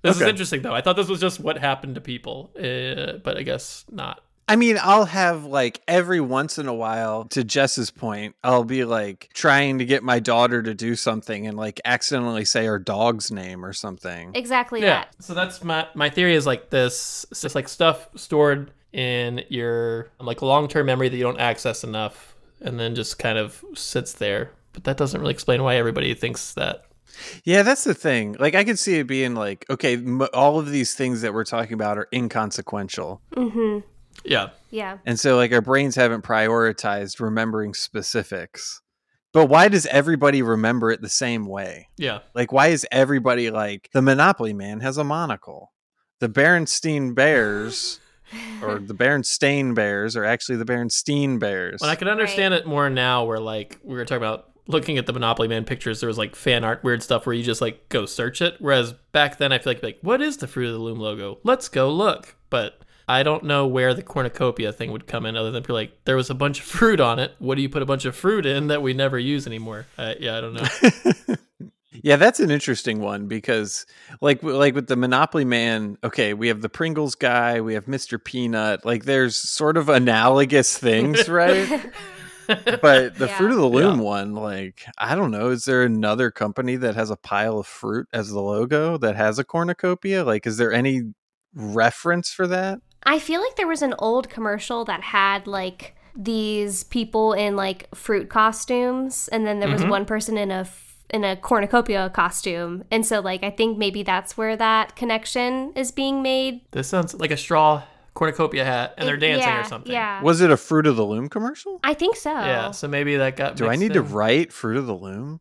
This is Okay. interesting, though. I thought this was just what happened to people, uh, but I guess not. I mean, I'll have like every once in a while, to Jess's point, I'll be like trying to get my daughter to do something and like accidentally say her dog's name or something. Exactly Yeah. that. So that's my my theory is like this. It's just like stuff stored in your like long-term memory that you don't access enough, and then just kind of sits there. But that doesn't really explain why everybody thinks that. Yeah, that's the thing. Like, I could see it being like, okay, m- all of these things that we're talking about are inconsequential. Mm-hmm. Yeah. Yeah. And so, like, our brains haven't prioritized remembering specifics. But why does everybody remember it the same way? Yeah. Like, why is everybody like, the Monopoly Man has a monocle? The Berenstein Bears, or the Berenstain Bears, are actually the Berenstein Bears. Well, I can understand it more now where, like, we were talking about looking at the Monopoly Man pictures, there was, like, fan art, weird stuff where you just, like, go search it. Whereas back then, I feel like, like, what is the Fruit of the Loom logo? Let's go look. But I don't know where the cornucopia thing would come in other than, like, there was a bunch of fruit on it. What do you put a bunch of fruit in that we never use anymore? Uh, yeah, I don't know. Yeah, that's an interesting one because, like, like with the Monopoly Man, okay, we have the Pringles guy, we have Mister Peanut. Like, there's sort of analogous things, right? But the Yeah. Fruit of the Loom Yeah. one, like, I don't know. Is there another company that has a pile of fruit as the logo that has a cornucopia? Like, is there any reference for that? I feel like there was an old commercial that had like these people in like fruit costumes, and then there was Mhm. one person in a f- in a cornucopia costume, and so like I think maybe that's where that connection is being made. This sounds like a straw cornucopia hat, and they're It- dancing yeah, or something. Yeah, Was it a Fruit of the Loom commercial? I think so. Yeah, so maybe that got Do I mixed need to in. write Fruit of the Loom?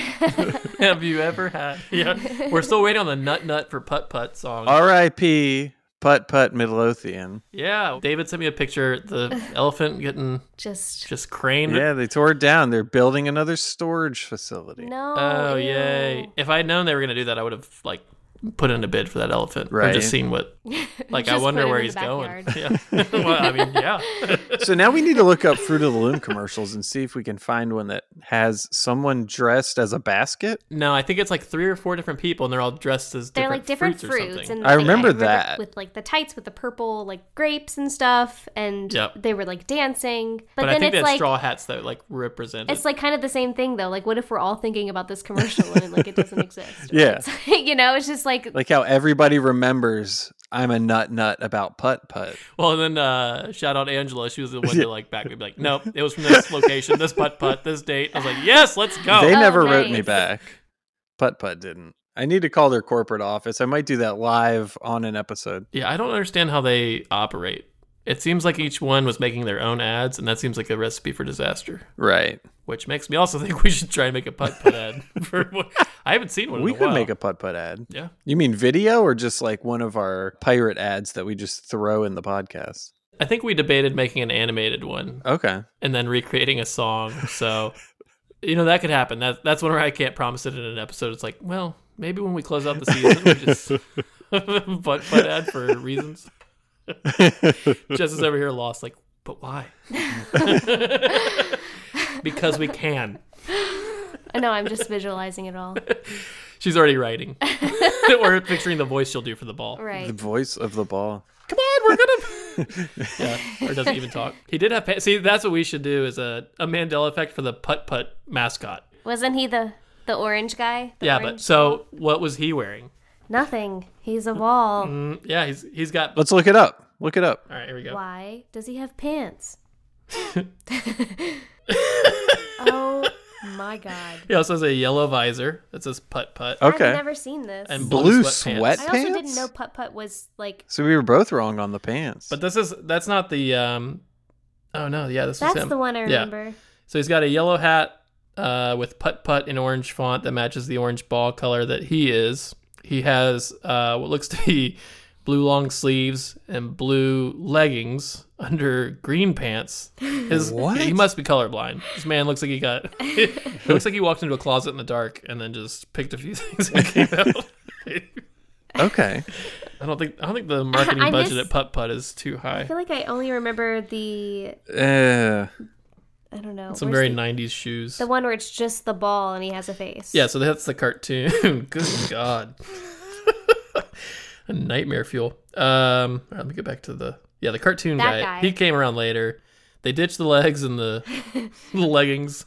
Have you ever had? Yeah, we're still waiting on the Nut Nut for Putt Putt song. R I P Putt Putt Midlothian. Yeah, David sent me a picture. The elephant getting Just just craned. Yeah, they tore it down. They're building another storage facility. no. Oh ew. yay! If I had known they were gonna do that, I would have like put in a bid for that elephant. Or Right. just seen what. Like I Just wonder put it where in he's the going. backyard. Yeah. Well, I mean, yeah. So now we need to look up Fruit of the Loom commercials and see if we can find one that has someone dressed as a basket. No, I think it's like three or four different people, and they're all dressed as They're different like different fruits, or fruits, something. and I like, remember that. with like the tights with the purple like grapes and stuff, and Yep. they were like dancing. but But, I then think they it's had like straw hats that like represented. it's like kind of the same thing though. Like, what if we're all thinking about this commercial and like it doesn't exist? Yeah. It's like, you know, it's just like Like how everybody remembers I'm a nut nut about putt putt. Well, and then uh, shout out Angela. She was the one to like back me, be like, nope, it was from this location, this putt putt, this date. I was like, yes, let's go. They Oh, never wrote me nice. back. Putt putt didn't. I need to call their corporate office. I might do that live on an episode. Yeah, I don't understand how they operate. It seems like each one was making their own ads, and that seems like a recipe for disaster. Right. Which makes me also think we should try and make a putt putt ad. For, I haven't seen one. We in a could while. make a putt putt ad. Yeah, You mean video or just like one of our pirate ads that we just throw in the podcast? I think we debated making an animated one Okay. and then recreating a song. So, you know, that could happen. That that's one where I can't promise it in an episode. It's like, well, maybe when we close out the season, we just putt putt ad for reasons. Jess is over here lost, like, but why? Because we can. I know, I'm just visualizing it all. She's already writing. Or picturing the voice she'll do for the ball. The Right. voice of the ball. Come on, we're gonna. Yeah, or doesn't even talk. He did have. Pa- See, that's what we should do: is a, a Mandela effect for the putt putt mascot. Wasn't he the the orange guy? The Yeah, but orange so what was he wearing? nothing. He's a ball. Mm, yeah, he's he's got. Let's look it up. Look it up. All right, here we go. Why does he have pants? Oh my god. He also has a yellow visor that says putt putt Okay. I've never seen this. and Blue sweatpants. sweat- I also didn't pants? know putt putt was like So we were both wrong on the pants. But this is that's not the. um Oh no, yeah, this that's is him. the one I Yeah. remember. So he's got a yellow hat uh, with putt putt in orange font that matches the orange ball color that he is. He has uh, what looks to be blue long sleeves and blue leggings under green pants. His, What? He must be colorblind. This man looks like he got. It looks like he walked into a closet in the dark and then just picked a few things and came out. Okay. I don't think I don't think the marketing I budget miss- at putt putt is too I high. feel like I only remember the Uh, I don't know. Some where's very the, nineties shoes. the one where it's just the ball and he has a face. Yeah, so that's the cartoon. Good God. Nightmare fuel. Um, all right, let me get back to the yeah the cartoon That guy. guy. He came around later. They ditched the legs and the, the leggings.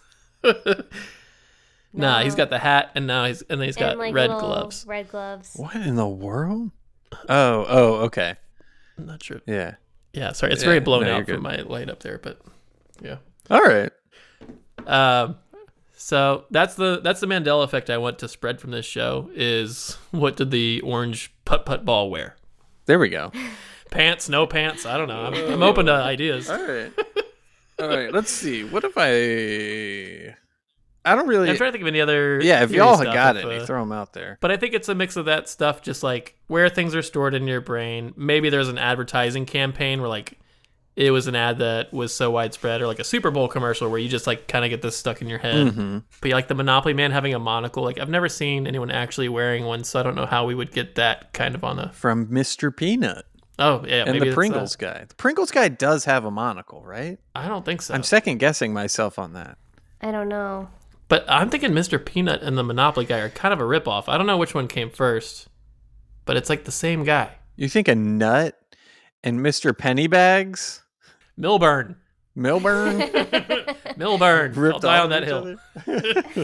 Nah, No. he's got the hat and now he's and then he's got And, like, red little gloves. Red gloves. What in the world? Oh, oh, okay. I'm not sure. Yeah. Yeah, sorry, it's Yeah, very blown no, you're out from good. my light up there, but yeah. All right. Um, so that's the that's the Mandela effect I want to spread from this show is what did the orange putt putt ball wear? There we go. Pants, no pants. I don't know. I'm, I'm open to ideas. All right. All right. Let's see. What if I? I don't really. I'm trying to think of any other. Yeah, if theory y'all stuff got if, any, uh, throw them out there. But I think it's a mix of that stuff, just like where things are stored in your brain. Maybe there's an advertising campaign where like it was an ad that was so widespread, or like a Super Bowl commercial where you just like kind of get this stuck in your head. Mm-hmm. But yeah, like the Monopoly Man having a monocle, like I've never seen anyone actually wearing one, so I don't know how we would get that kind of on a. From Mister Peanut Oh yeah, and maybe the it's Pringles that. guy. The Pringles guy does have a monocle, right? I don't think so. I'm second guessing myself on that. I don't know. But I'm thinking Mister Peanut and the Monopoly guy are kind of a ripoff. I don't know which one came first, but it's like the same guy. You think a nut and Mister Pennybags, Milburn. Milburn, Milburn. I'll ripped die off on that each hill. other?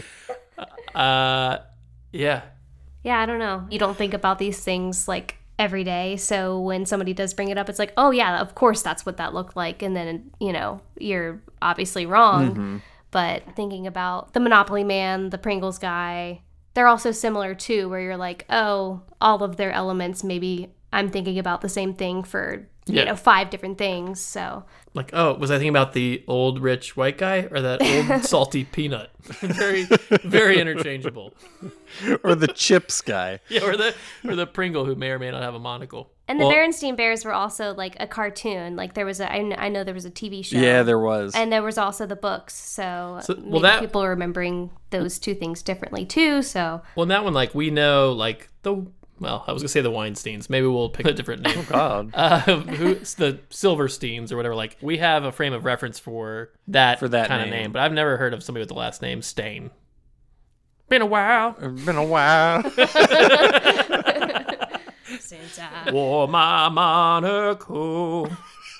Uh, yeah. Yeah, I don't know. You don't think about these things like every day. So when somebody does bring it up, it's like, oh, yeah, of course that's what that looked like. And then, you know, you're obviously wrong. Mm-hmm. But thinking about the Monopoly Man, the Pringles guy, they're also similar too, where you're like, oh, all of their elements, maybe I'm thinking about the same thing for, Yeah. you know, five different things. So Like, oh, was I thinking about the old rich white guy or that old salty peanut? very, very interchangeable. Or the Chips guy. Yeah, or the or the Pringle who may or may not have a monocle. And the Well, Berenstain Bears were also like a cartoon. Like there was a, I, kn- I know there was a T V show. Yeah, there was. And there was also the books. So, So- maybe well, that- people are remembering those two things differently too. So Well, in that one, like we know, like the well, I was gonna say the Weinsteins. Maybe we'll pick a different name. God. Uh, who's the Silversteins or whatever. Like we have a frame of reference for that, For that kind of name. name, but I've never heard of somebody with the last name Stain. Been a while. It's been a while. since I... Wore my monocle.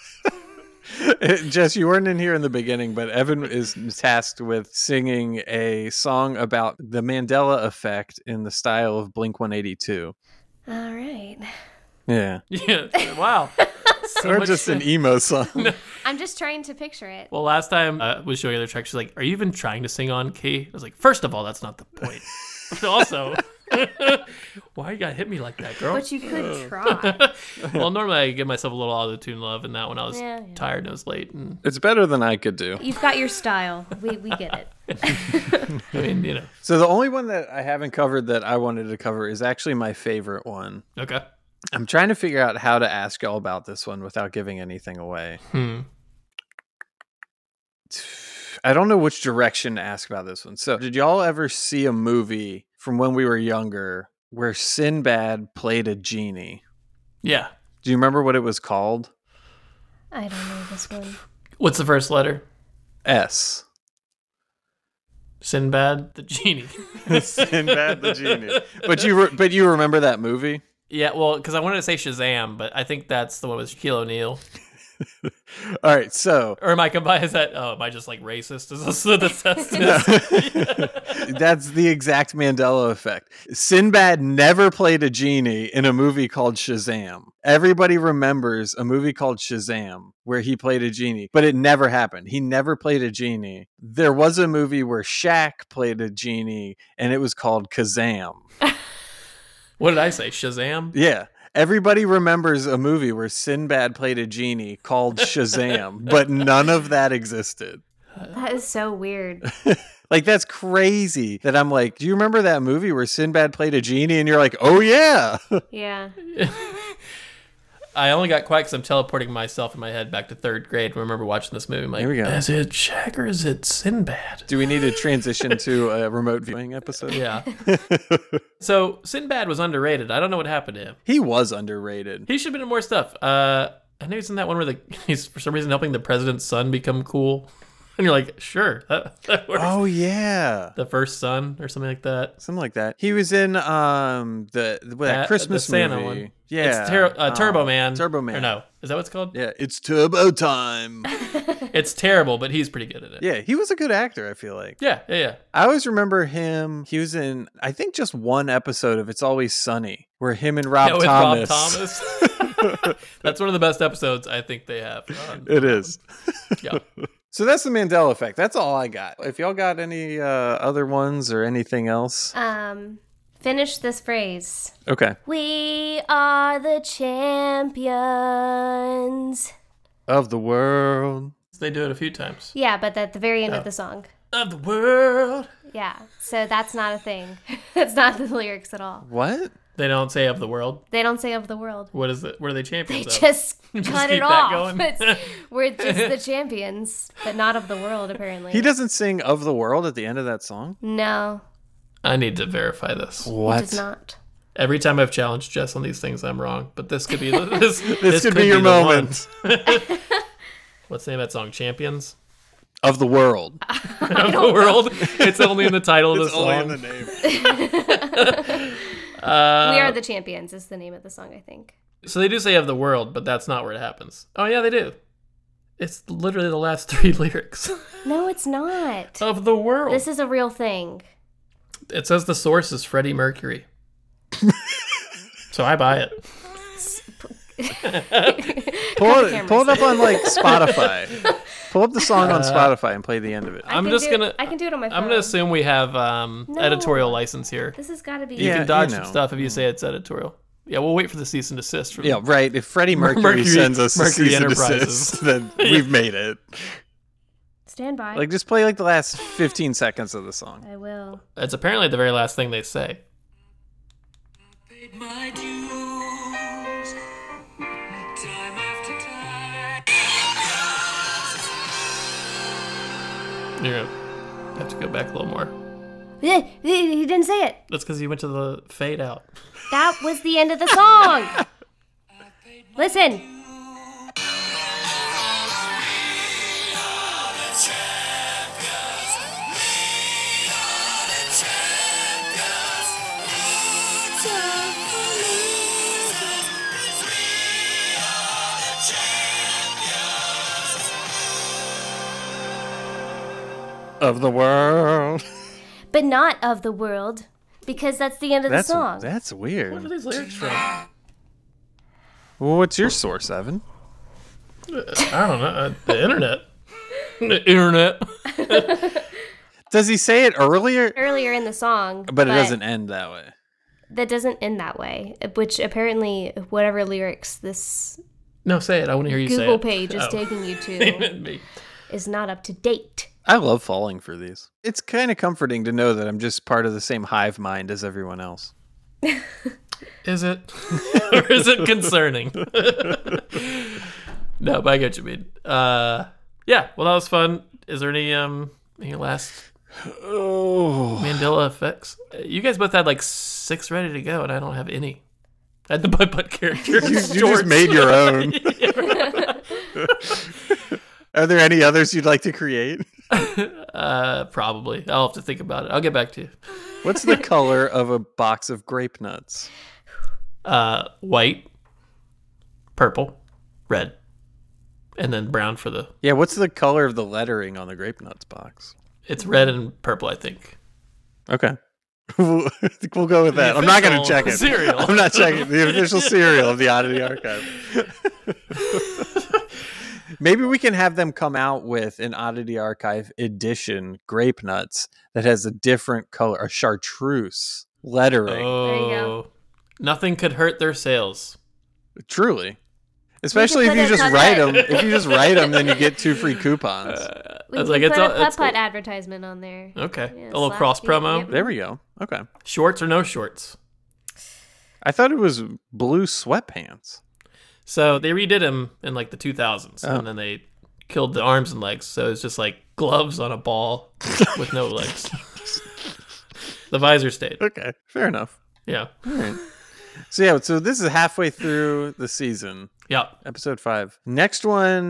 Jess, you weren't in here in the beginning, but Evan is tasked with singing a song about the Mandela effect in the style of Blink one eighty-two. All right. Yeah. Yeah. Wow. So Or much just an shit. emo song. I'm just trying to picture it. Well, last time I was showing her the track, she's like, "Are you even trying to sing on key?" I was like, first of all, that's not the point. But also, why you gotta hit me like that, girl? But you could try. Well, normally I give myself a little auto-tune love, and that one I was Yeah, yeah. tired and it was late. And It's better than I could do. You've got your style. We we get it. I mean, you know, So the only one that I haven't covered that I wanted to cover is actually my favorite one. okay. I'm trying to figure out how to ask y'all about this one without giving anything away. Hmm. I don't know which direction to ask about this one. So, did y'all ever see a movie from when we were younger where Sinbad played a genie? Yeah. Do you remember what it was called? I don't know this one. What's the first letter? S. Sinbad the genie. Sinbad the genie. But you re- but you remember that movie? Yeah, well, because I wanted to say Shazam, but I think that's the one with Shaquille O'Neal. All right, so Or am I combined? Is that? Oh, am I just like racist? Is this the test? that's the exact Mandela effect. Sinbad never played a genie in a movie called Shazam. Everybody remembers a movie called Shazam where he played a genie, but it never happened. He never played a genie. There was a movie where Shaq played a genie, and it was called Kazam. What did I say? Shazam? Yeah. Everybody remembers a movie where Sinbad played a genie called Shazam, but none of that existed. That is so weird. Like, that's crazy that I'm like, do you remember that movie where Sinbad played a genie? And you're like, oh, yeah. Yeah. I only got quiet because I'm teleporting myself in my head back to third grade. I remember watching this movie. I'm like, Here we go. is it Shaq or is it Sinbad? Do we need to transition to a remote viewing episode? Yeah. So Sinbad was underrated. I don't know what happened to him. He was underrated. He should have been in more stuff. Uh, I know he's in that one where the he's for some reason helping the president's son become cool. And you're like, sure, that, that works. Oh yeah, The First Son or something like that. something like that. He was in um the that, That- Christmas the Santa movie. one. Yeah, It's ter- uh, Turbo um, Man. Turbo Man. Or no, is that what it's called? Yeah, it's Turbo time. It's terrible, but he's pretty good at it. Yeah, he was a good actor. I feel like. Yeah, yeah, yeah. I always remember him. He was in, I think, just one episode of It's Always Sunny, where him and Rob Yeah, with Thomas. Rob Thomas. That's one of the best episodes I think they have. on- It is. Yeah. So that's the Mandela effect. That's all I got. If y'all got any uh, other ones or anything else, Um, finish this phrase. okay. We are the champions. Of the world. They do it a few times. Yeah, but at the very end Oh. of the song. Of the world. Yeah, so that's not a thing. That's not the lyrics at all. What? They don't say of the world. They don't say of the world. What is it? What are they They champions of? just Just cut keep it that off. going. It's- we're just the champions, but not of the world, apparently. He doesn't sing Of the World at the end of that song? No, I need to verify this. he What? does not. Every time I've challenged Jess on these things, I'm wrong. But this could be the, this. This, could, be your the one. moment. What's the name of that song? Champions Of the World. of the world. It's only in the title of the It's song. only in the name. Uh, We are the champions is the name of the song, I think. So they do say of the world, but that's not where it happens. Oh yeah, they do. It's literally the last three lyrics. No, it's not. Of the world. This is a real thing. It says the source is Freddie Mercury. So I buy it. Pull Cut the it, pull it up on like Spotify. Pull up the song on Spotify and play the end of it. I I'm can just do- gonna. I can do it on my phone. I'm gonna assume we have um, No. editorial license here. This has got to be. You Yeah, can dodge you some know. stuff if you say it's editorial. Yeah, we'll wait for the cease and desist. From Yeah, right. If Freddie Mercury, Mercury- sends us Mercury a cease and Enterprises. desist, then we've made it. Stand by. Like, just play like the last fifteen seconds of the song. I will. It's apparently the very last thing they say. Paid my dues, time after time. You're gonna have to go back a little more. Eh, He he didn't say it. That's because you went to the fade out. That was the end of the song. Listen. Of the world. But not of the world, because that's the end of That's the song. that's Where are weird. these lyrics from? Well, what's your source, Evan? I don't know. Uh, the internet. The internet. Does he say it earlier? Earlier in the song, But it doesn't end that way. That doesn't end that way. Which apparently, whatever lyrics this No, say it. I want to hear you say Google it. page is Oh. taking you to Me. is not up to date. I love falling for these. It's kind of comforting to know that I'm just part of the same hive mind as everyone else. Is it? Or is it concerning? No, but I get what you mean. Uh, yeah, well, that was fun. Is there any um any last Oh. Mandela effects? Uh, You guys both had like six ready to go, and I don't have any. I had the butt butt character. You, you just made your own. Are there any others you'd like to create? Uh, probably. I'll have to think about it. I'll get back to you. What's the color of a box of grape nuts? Uh, white, purple, red, and then brown for the. Yeah, what's the color of the lettering on the grape nuts box? It's red and purple, I think. Okay. we'll we'll go with that. I'm not going to official check it. cereal. I'm not checking the official cereal of the Oddity Archive. Maybe we can have them come out with an Oddity Archive edition grape nuts that has a different color, a chartreuse lettering. Oh, There you go. Nothing could hurt their sales. Truly. Especially if put you a just putt-putt. write them. If you just write them, then you get two free coupons. We I was can like, put it's a all- putt it's- putt advertisement on there. Okay, Yeah, a little slap- cross promo. yep. There we go. Okay. Shorts or no shorts? I thought it was blue sweatpants. So they redid him in like the two thousands, Oh. and then they killed the arms and legs. So it's just like gloves on a ball with no legs. The visor stayed. Okay. Fair enough. Yeah, All right. So yeah, so this is halfway through the season, yeah. episode five. Next one,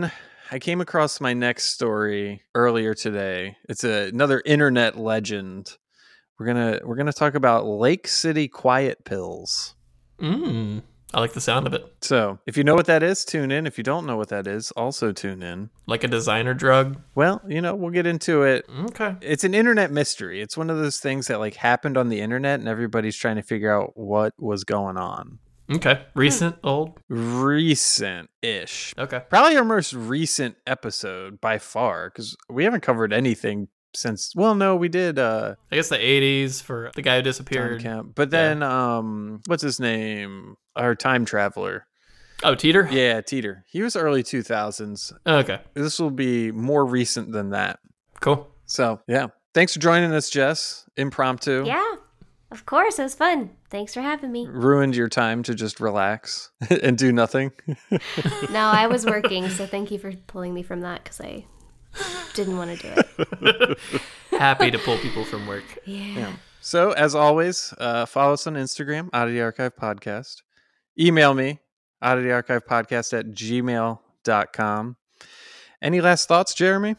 I came across my next story earlier today. It's a, another internet legend. We're gonna we're gonna talk about Lake City Quiet Pills. Mm, I like the sound of it. So, if you know what that is, tune in. If you don't know what that is, also tune in. Like a designer drug. Well, you know, we'll get into it. Okay. It's an internet mystery. It's one of those things that like happened on the internet, and everybody's trying to figure out what was going on. Okay. Recent, old? Recent-ish. Okay. Probably our most recent episode by far, because we haven't covered anything since. Well, no, we did. Uh, I guess the eighties for the guy who Time disappeared. Camp. But then, um, what's his name? Our time traveler. Oh, Teeter? Yeah, Teeter. He was early two thousands. Okay. This will be more recent than that. Cool. So, yeah. Thanks for joining us, Jess. Impromptu. Yeah, of course. It was fun. Thanks for having me. Ruined your time to just relax and do nothing. No, I was working, so thank you for pulling me from that because I didn't want to do it. Happy to pull people from work. Yeah. Yeah. So, as always, uh, follow us on Instagram, Oddity Archive Podcast. Email me, Oddity Archive Podcast at gmail dot com. Any last thoughts, Jeremy?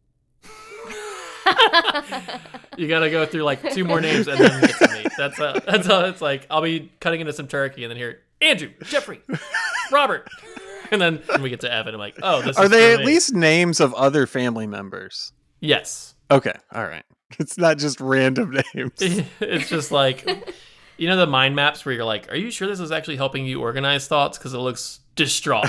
You gotta go through like two more names and then get to me. That's how, that's how it's like. I'll be cutting into some turkey and then hear Andrew, Jeffrey, Robert. And then when we get to Evan, I'm like, oh, this Are is they for at me. least names of other family members? Yes. Okay. All right. It's not just random names. It's just like, you know, the mind maps where you're like, are you sure this is actually helping you organize thoughts? Because it looks distraught.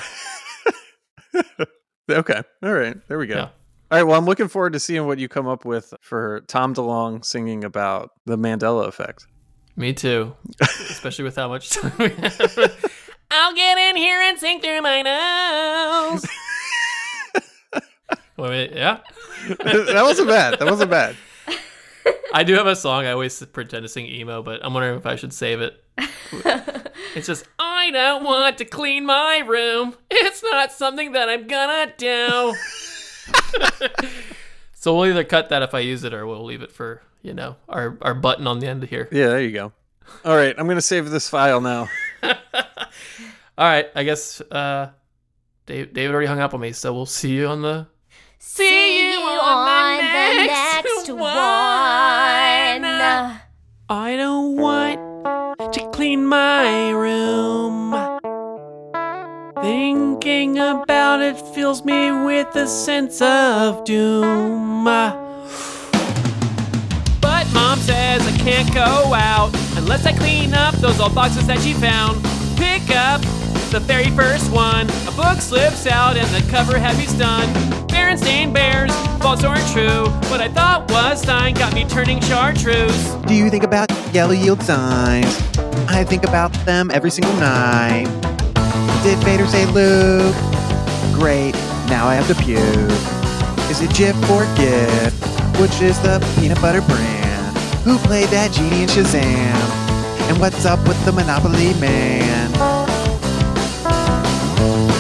Okay. All right. There we go. Yeah. All right. Well, I'm looking forward to seeing what you come up with for Tom DeLonge singing about the Mandela effect. Me too. Especially with how much time we have. I'll get in here and sing through my nose. Wait, wait, yeah? That wasn't bad. That wasn't bad. I do have a song. I always pretend to sing emo, but I'm wondering if I should save it. It's just, I don't want to clean my room. It's not something that I'm gonna do. So we'll either cut that if I use it, or we'll leave it for, you know, our, our button on the end here. Yeah, there you go. All right. I'm going to save this file now. All right. I guess uh, Dave, David already hung up on me, so we'll see you on the... See you on the next one. I don't want to clean my room. Thinking about it fills me with a sense of doom. But Mom says I can't go out unless I clean up those old boxes that she found. Pick up the very first one. A book slips out and the cover heavy stun. Berenstain Bears, false or true. What I thought was Stein got me turning chartreuse. Do you think about yellow yield signs? I think about them every single night. Did Vader say Luke? Great, now I have to puke. Is it Jif or Gif? Which is the peanut butter brand? Who played that genie in Shazam? And what's up with the Monopoly Man?